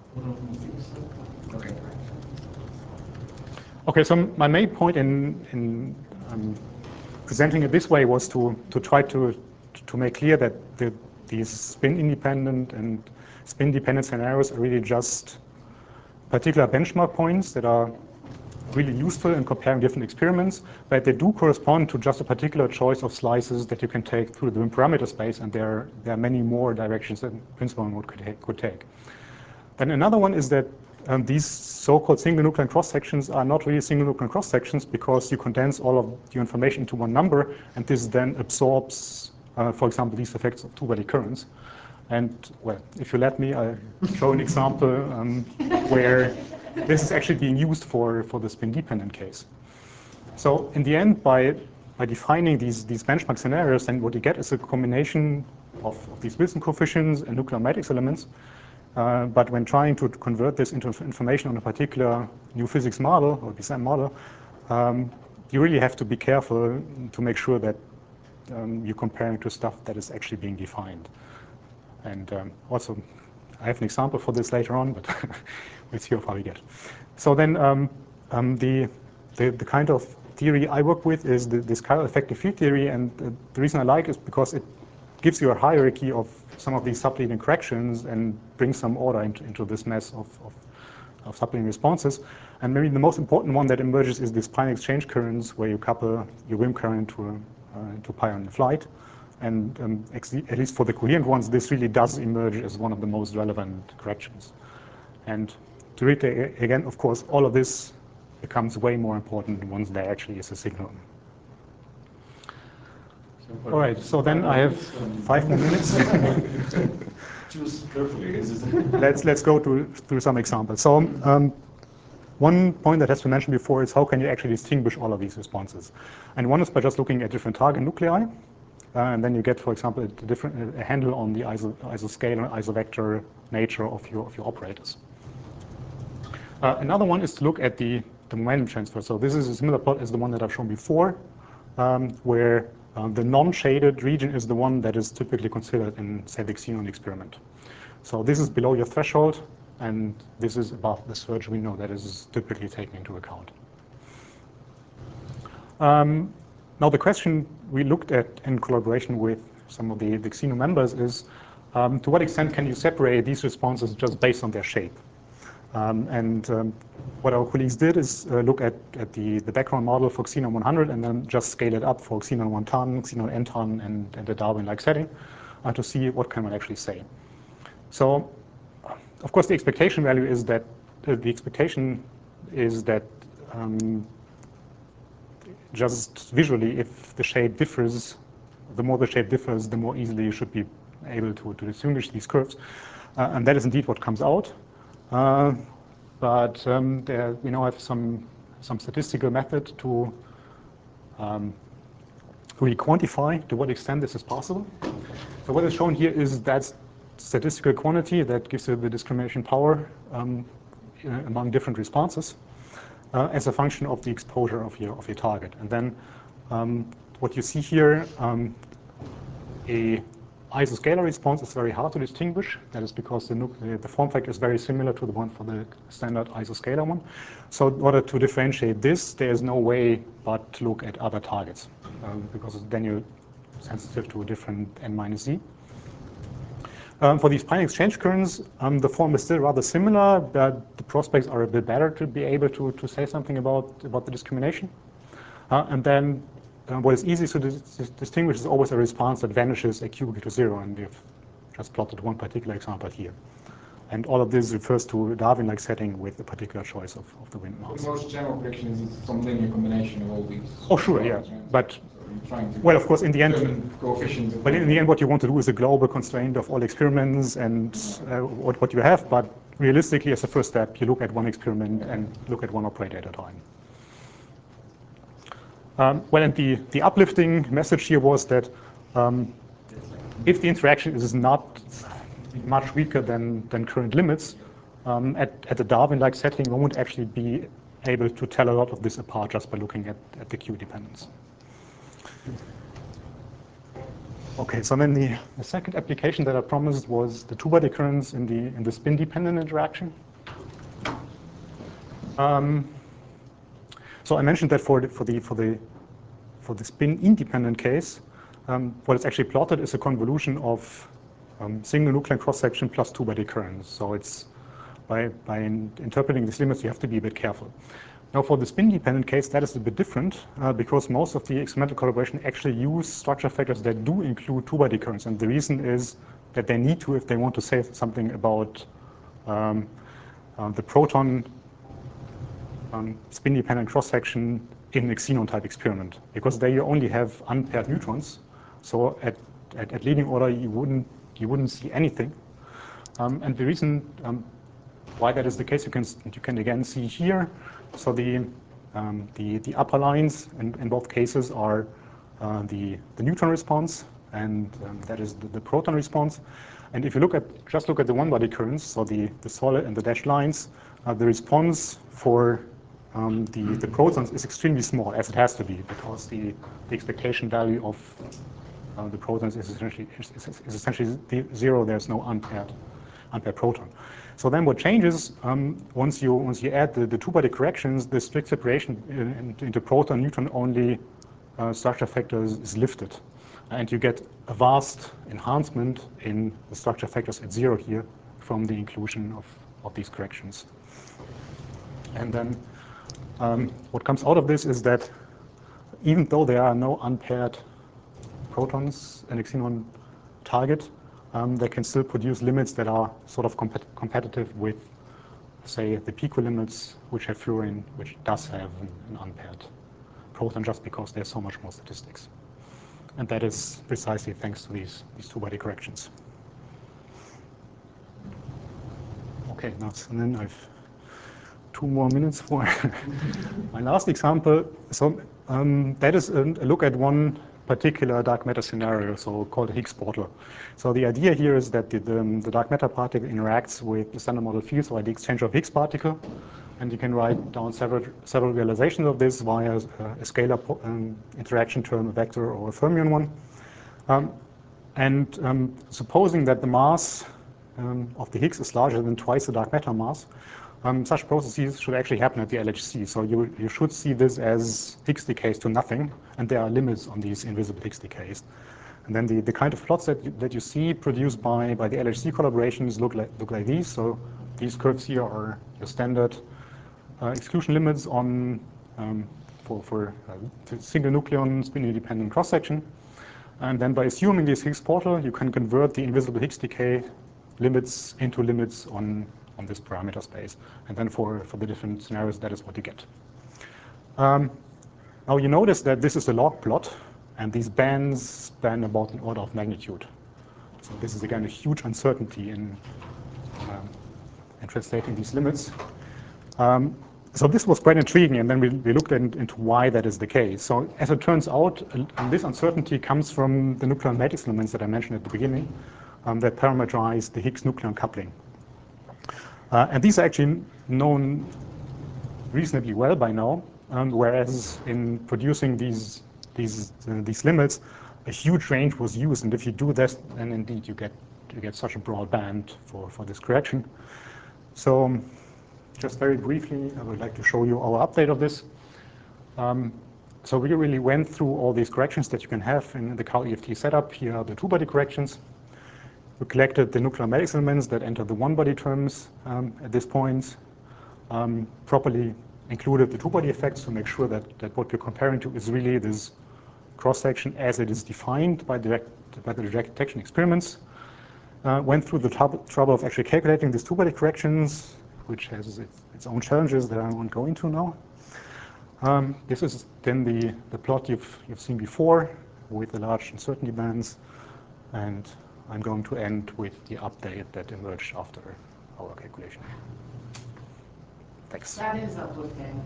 Okay. Okay, so my main point in presenting it this way was to try to make clear that these spin-independent and spin-dependent scenarios are really just particular benchmark points that are really useful in comparing different experiments, but they do correspond to just a particular choice of slices that you can take through the parameter space, and there are many more directions that principal mode could take. Then another one is that these so-called single nucleon cross-sections are not really single nucleon cross-sections, because you condense all of your information into one number, and this then absorbs, for example, these effects of two-body currents. And well, if you let me, I'll show an example where this is actually being used for the spin-dependent case. So in the end, by defining these benchmark scenarios, then what you get is a combination of these Wilson coefficients and nuclear matrix elements. But when trying to convert this into information on a particular new physics model or design model, you really have to be careful to make sure that you're comparing to stuff that is actually being defined. And also, I have an example for this later on, but we'll see how far we get. So then the kind of theory I work with is this chiral effective field theory, and the reason I like it is because it gives you a hierarchy of some of these subleading corrections and brings some order into this mess of subleading responses. And maybe the most important one that emerges is this pion exchange currents, where you couple your WIM current to pion flight. And at least for the coherent ones, this really does emerge as one of the most relevant corrections. And to reiterate again, of course, all of this becomes way more important once there actually is a signal. All right, so then I have 5 more minutes. Choose carefully. Let's go through some examples. So one point that has been mentioned before is how can you actually distinguish all of these responses? And one is by just looking at different target nuclei. And then you get, for example, a handle on the isoscalar, isovector nature of your operators. Another one is to look at the momentum transfer. So this is a similar plot as the one that I've shown before, where the non-shaded region is the one that is typically considered in, say, the xenon experiment. So this is below your threshold, and this is above the surge window that is typically taken into account. Now, the question we looked at in collaboration with some of the Xeno members is, to what extent can you separate these responses just based on their shape? What our colleagues did is look at the background model for Xenon 100 and then just scale it up for Xenon 1 ton, Xenon n ton, and the Darwin-like setting to see what can one actually say. So, of course, the expectation value is that just visually, if the shape differs, the more the shape differs, the more easily you should be able to distinguish these curves. And that is indeed what comes out. But we now have some statistical method to really quantify to what extent this is possible. So what is shown here is that statistical quantity that gives you the discrimination power among different responses. As a function of the exposure of your target. And then what you see here, a isoscalar response is very hard to distinguish. That is because the form factor is very similar to the one for the standard isoscalar one. So in order to differentiate this, there is no way but to look at other targets, because then you're sensitive to a different n-z. For these pion exchange currents, the form is still rather similar, but the prospects are a bit better to be able to say something about the discrimination. And then what is easy to distinguish is always a response that vanishes a cubic to 0, and we've just plotted one particular example here. And all of this refers to a Darwin-like setting with a particular choice of the wind mass. The most general prediction is some linear combination of all these. Oh, sure, yeah. But well, of course, in the end, but in the end, what you want to do is a global constraint of all experiments and what you have. But realistically, as a first step, you look at one experiment and look at one operator at a time. Well, and the uplifting message here was that if the interaction is not much weaker than current limits, at the Darwin-like setting, one would actually be able to tell a lot of this apart just by looking at the Q dependence. Okay, so then the second application that I promised was the two-body currents in the spin-dependent interaction. So I mentioned that for the spin-independent case, what is actually plotted is a convolution of single nuclear cross-section plus two-body currents. So it's by interpreting these limits, you have to be a bit careful. Now, for the spin-dependent case, that is a bit different because most of the experimental collaboration actually use structure factors that do include two-body currents. And the reason is that they need to if they want to say something about the proton spin-dependent cross-section in a xenon-type experiment. Because there you only have unpaired neutrons. So at leading order, you wouldn't you wouldn't see anything. And the reason why that is the case, you can again see here. So the upper lines in both cases are the neutron response, and that is the proton response. And if you just look at the one-body currents, so the solid and the dashed lines, the response for the protons is extremely small, as it has to be, because the expectation value of the protons is essentially zero. There's no unpaired proton. So then what changes once you add the two-body corrections, the strict separation into proton-neutron only structure factors is lifted. And you get a vast enhancement in the structure factors at zero here from the inclusion of these corrections. And then what comes out of this is that even though there are no unpaired protons in a xenon target, they can still produce limits that are sort of competitive with, say, the Pico limits, which have fluorine, which does have an unpaired proton, just because there's so much more statistics. And that is precisely thanks to these two-body corrections. Okay, and then I've 2 more minutes for my last example. So that is a look at one particular dark matter scenario, so called a Higgs portal. So the idea here is that the dark matter particle interacts with the standard model field, so the exchange of Higgs particle, and you can write down several realizations of this via a scalar interaction term, a vector or a fermion one. Supposing that the mass of the Higgs is larger than twice the dark matter mass, such processes should actually happen at the LHC. So you should see this as Higgs decays to nothing, and there are limits on these invisible Higgs decays. And then the kind of plots that you see produced by the LHC collaborations look like these. So these curves here are your standard exclusion limits on for single nucleon spin-independent cross-section. And then by assuming this Higgs portal, you can convert the invisible Higgs decay limits into limits on this parameter space. And then for the different scenarios, that is what you get. Now you notice that this is a log plot, and these bands span about an order of magnitude. So this is again a huge uncertainty in translating these limits. So this was quite intriguing, and then we looked into why that is the case. So as it turns out, this uncertainty comes from the nuclear matrix elements that I mentioned at the beginning that parameterize the Higgs nucleon coupling. And these are actually known reasonably well by now, whereas in producing these limits, a huge range was used. And if you do this, then indeed you get such a broad band for this correction. So just very briefly, I would like to show you our update of this. So we really went through all these corrections that you can have in the CAL-EFT setup. Here are the two-body corrections. We collected the nuclear matrix elements that enter the one-body terms at this point, properly included the two-body effects to make sure that what we're comparing to is really this cross-section as it is defined by the direct detection experiments. Went through the trouble of actually calculating these two-body corrections, which has its own challenges that I won't go into now. This is then the plot you've seen before with the large uncertainty bands, and I'm going to end with the update that emerged after our calculation. Thanks. That is uplifting.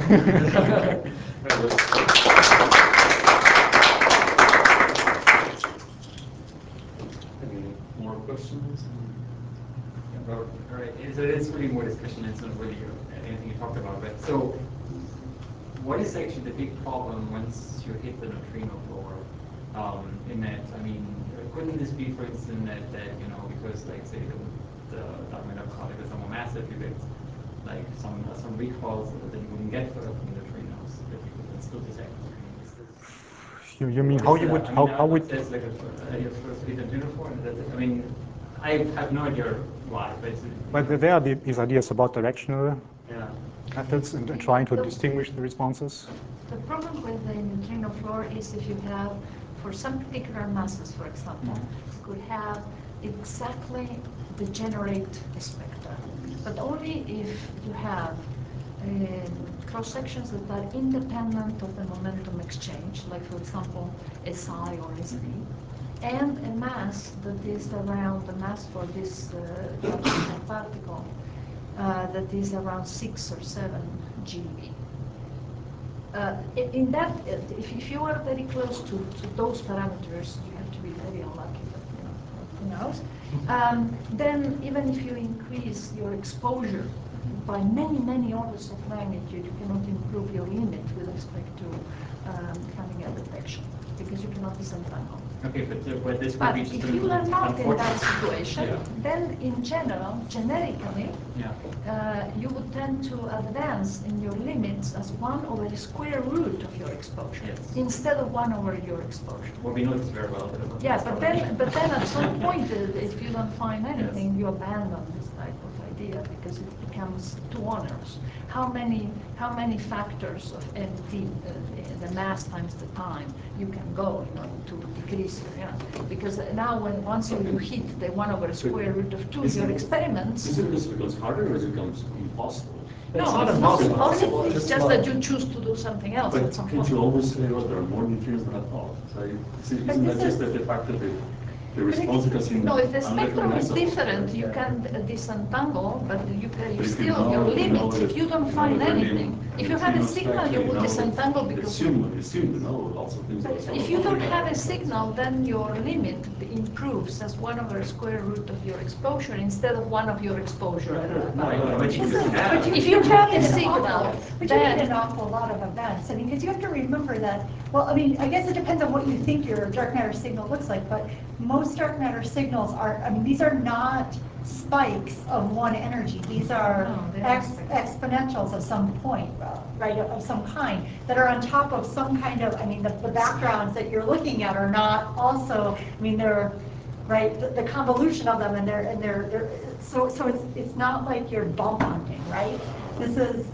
Any more questions? All right, so it's really more discussion, it's not really anything you talked about, but so what is actually the big problem once you hit the neutrino floor in that, I mean, couldn't this be, for instance, that you know, because like say the dark matter particles are more massive, you get like some recoils that you wouldn't get from neutrinos that you could still detect. You mean how you would, how would... There's like a first beta uniform, I mean, I have no idea why, but there are these ideas about directional methods and trying to distinguish the responses. The problem with the neutrino floor is if you have, for some particular masses, for example, you could have exactly degenerate spectra, but only if you have cross-sections that are independent of the momentum exchange, like for example SI or SD. and a mass that is around, the mass for this particle, that is around 6 or 7 GeV. In that, if you are very close to those parameters, you have to be very unlucky, but who knows? Then even if you increase your exposure by many, many orders of magnitude, you cannot improve your limit with respect to coming at detection, because you cannot disentangle. Okay, but this would But be just if you are not in that unfortunate. situation, then in general, generically, Yeah. you would tend to advance in your limits as 1 over the square root of your exposure, Yes. instead of 1 over your exposure. Well, we know this very well. Yeah, but then at some point, if you don't find anything, you abandon this type of idea because it becomes too onerous. How many factors of MT, the mass times the time, you can go in order to decrease your, because now once you hit the 1 over square root of 2, your experiments. Is it because it becomes harder or it becomes impossible? No, It's not it's impossible. impossible. It's It's just not. that you choose to do something else But at some can't point. you always say, oh, there are more neutrinos than I thought? So isn't that just the fact that the response becomes No, if the spectrum is unrecognizable? different, you can disentangle, but you If still, you your know limits, if you don't find the anything, if you have a signal, you will disentangle because. Assume to know lots of things. If you don't have a signal, then your limit improves as 1 over square root of your exposure instead of 1 of your exposure. If you have a signal, But you need an awful lot of events. I mean, because you have to remember that, well, I mean, I guess it depends on what you think your dark matter signal looks like, but most dark matter signals are, I mean, these are not spikes of one energy. These are exponentials of some point, right, of some kind, that are on top of some kind of, I mean, the backgrounds that you're looking at are not also, I mean, they're, right, the convolution of them, and they're so it's not like you're bump hunting, right? This is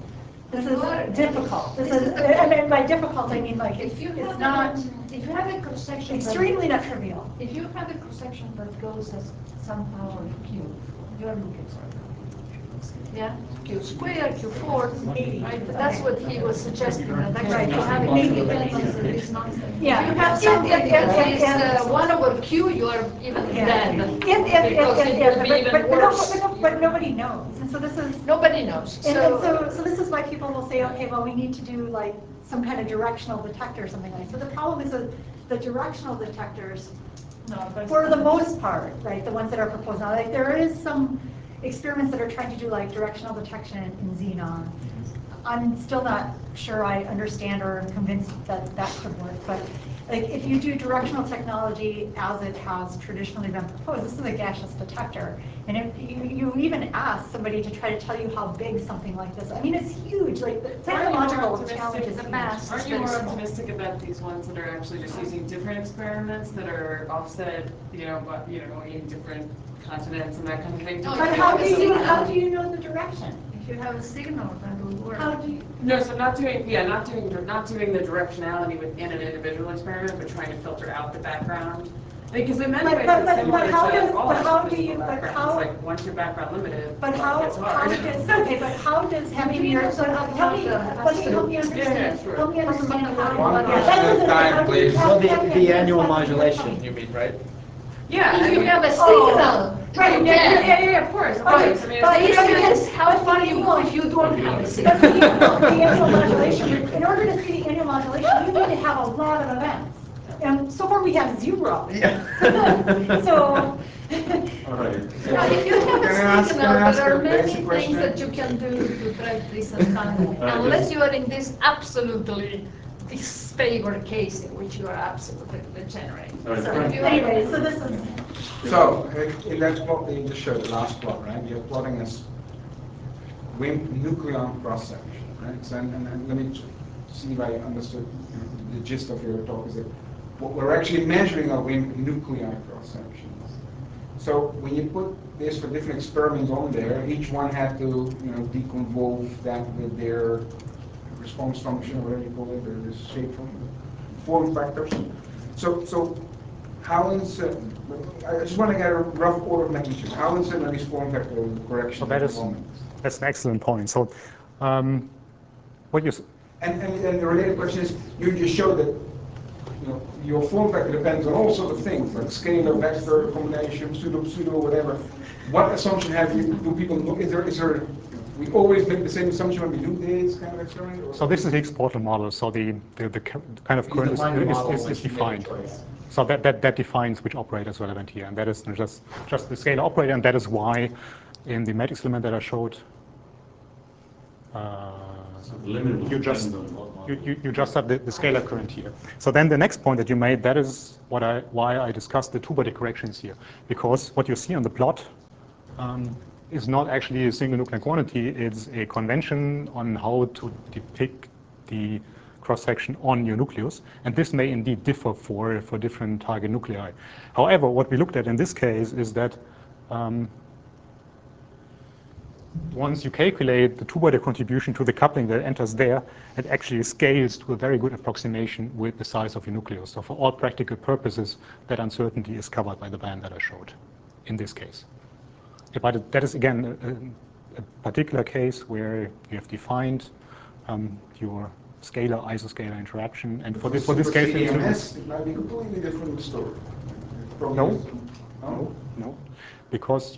difficult. This is, I mean, by difficult, I mean like If you it's not if you have a cross section, extremely not trivial. if you have a cross section that goes as some power cube, you are looking for it. Yeah, Q squared, Q4, right? That's what he was suggesting, that actually you have a Q dependence that is not. Yeah. If you have something that is 1 over Q, you are even dead. Because it will be even worse. But nobody knows, and so this is. Nobody knows. And so this is why people will say, okay, well, we need to do like some kind of directional detector or something like that. So the problem is that the directional detectors, for the most part, right, the ones that are proposed now, like there is some experiments that are trying to do like directional detection in xenon. I'm still not sure I understand or am convinced that that could work, but like if you do directional technology as it has traditionally been proposed, this is a gaseous detector, and if you even ask somebody to try to tell you how big something like this, I mean, it's huge, like the technological challenge is the huge. mass. Aren't you more optimistic about these ones that are actually just using different experiments that are offset, in different continents and that kind of thing? But how do you know the direction? If you have a signal, that will work. How do you? No, so not doing the directionality within an individual experiment, but trying to filter out the background. Because in many ways, it's similar to all backgrounds. Like once your background limited, but how it's hard. but how does having your help me understand? Sure. Help me understand how. One question at a time, please. Well, the annual modulation, you mean, right? Yeah. If you have a signal. Right, Yeah, of course. Okay, I mean, The it's- issue is how far you go if you don't have a But signal. the annual modulation, in order to see the annual modulation, you need to have a lot of events. And so far we have 0. Yeah. So. All right. If you have Can I a ask- signal, can I ask there a are many basic things question? that you can do to try to disentangle, unless you are in this absolutely disfavored case in which you are absolutely degenerate. All right, So Frank. if you Anyway, so this is. So, in that plot that you just showed, the last plot, right, you're plotting this WIMP nucleon cross-section, right? So, and let me see if I understood the gist of your talk, is that what we're actually measuring are WIMP nuclei cross-sections. So when you put this for different experiments on there, each one had to, deconvolve that with their response function, or whatever you call it, or the shape form factors. So how uncertain? I just want to get a rough order of magnitude. How uncertain are these form factor corrections So that at is, the moment? that's an excellent point. So what you And the related question is, you just showed that your form factor depends on all sorts of things, like scalar, vector, combination, pseudo, whatever. What assumption do people know? Is there, we always make the same assumption when we do this kind of experiment? So this is Higgs portal model. So the kind of current is defined. So that defines which operator is relevant here, and that is just the scalar operator, and that is why in the matrix element that I showed, you just have the scalar current here. So then the next point that you made, that is why I discussed the two-body corrections here, because what you see on the plot is not actually a single nuclear quantity. It's a convention on how to depict the cross-section on your nucleus, and this may indeed differ for different target nuclei. However, what we looked at in this case is that once you calculate the two-body contribution to the coupling that enters there, it actually scales to a very good approximation with the size of your nucleus. So for all practical purposes, that uncertainty is covered by the band that I showed in this case. But that is, again, a particular case where you have defined your scalar isoscalar interaction, and for this case, it might be a completely different story. No, because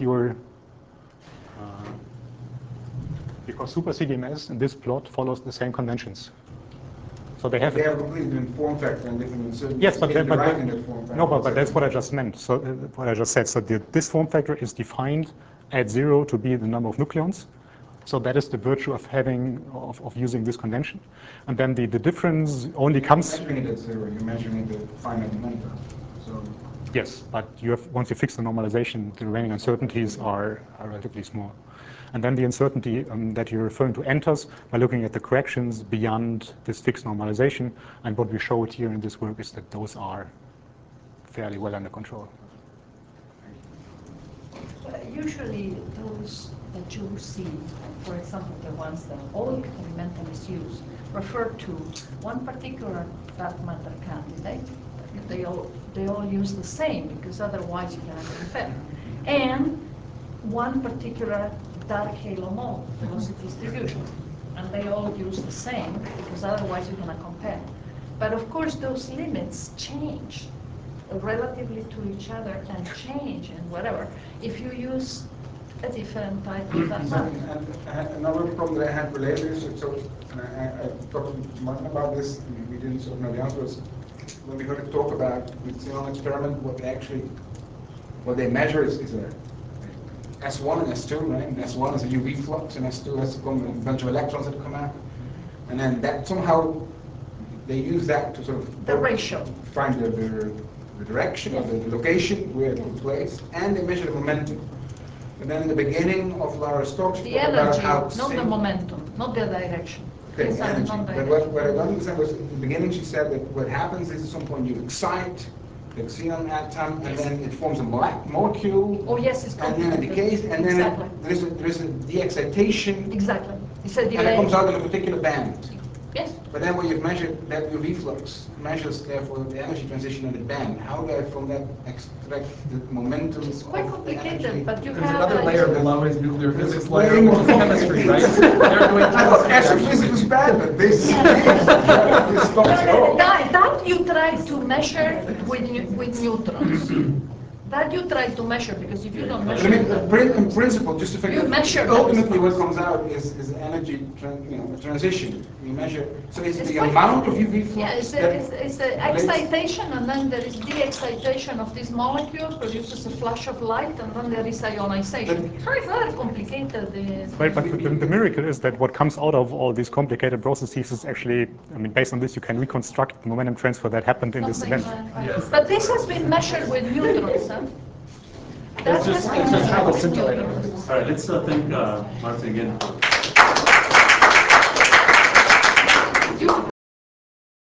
because super CDMS in this plot follows the same conventions. So they have a completely different form factor and different. Yes, but that's what I just meant. So what I just said. So this form factor is defined at 0 to be the number of nucleons. So that is the virtue of using this convention. And then the difference only comes. You're measuring it at 0. You're measuring the finite momentum. So. Yes, but once you fix the normalization, the remaining uncertainties are relatively small. And then the uncertainty that you're referring to enters by looking at the corrections beyond this fixed normalization. And what we showed here in this work is that those are fairly well under control. Usually those that you see, for example, the ones that all experimentalists use, refer to one particular dark matter candidate. They all use the same, because otherwise you cannot compare. And one particular dark halo mode, velocity distribution. And they all use the same, because otherwise you cannot compare. But of course those limits change relatively to each other and change and whatever if you use a different type of dark matter. And another problem that I had related is, and I talked to Martin about this, and we didn't sort of know the answer, was when we heard him talk about the xenon experiment, what they measure is a S1 and S2, right? And S1 is a UV flux, and S2 has a bunch of electrons that come out. And then that somehow, they use that to sort of... The ratio. Find the direction, or the location where it took place, and they measure the momentum. And then in the beginning of Lara's talk, she talked about how... Not the momentum, not the direction. Okay, the energy. But what I don't understand was, in the beginning she said that what happens is at some point you excite the xenon atom, and then it forms a molecule. Oh yes, it's and then it decays, and then there is a de-excitation. Exactly. It's a delay. And it comes out in a particular band. Yes. But then when you've measured that UV flux, measures therefore the energy transition in the band. How do I from that extract the momentum? It's quite complicated, but there's another layer below is nuclear physics layer, which is chemistry, right? They're doing astrophysics is bad, but this stops it all. That you try to measure with neutrons. That you try to measure, because if you don't measure... in principle, just to figure out, ultimately what comes out is energy transition. You measure, so it's the amount of UV flux. Yeah, it's the excitation, and then there is de-excitation of this molecule, produces a flash of light, and then there is ionization. So it's very complicated. But the miracle is that what comes out of all these complicated processes is actually, I mean, based on this, you can reconstruct the momentum transfer that happened in this event. Yes. But this has been measured with neutrons, huh? Let's just have a simple. All right, let's thank Martin again.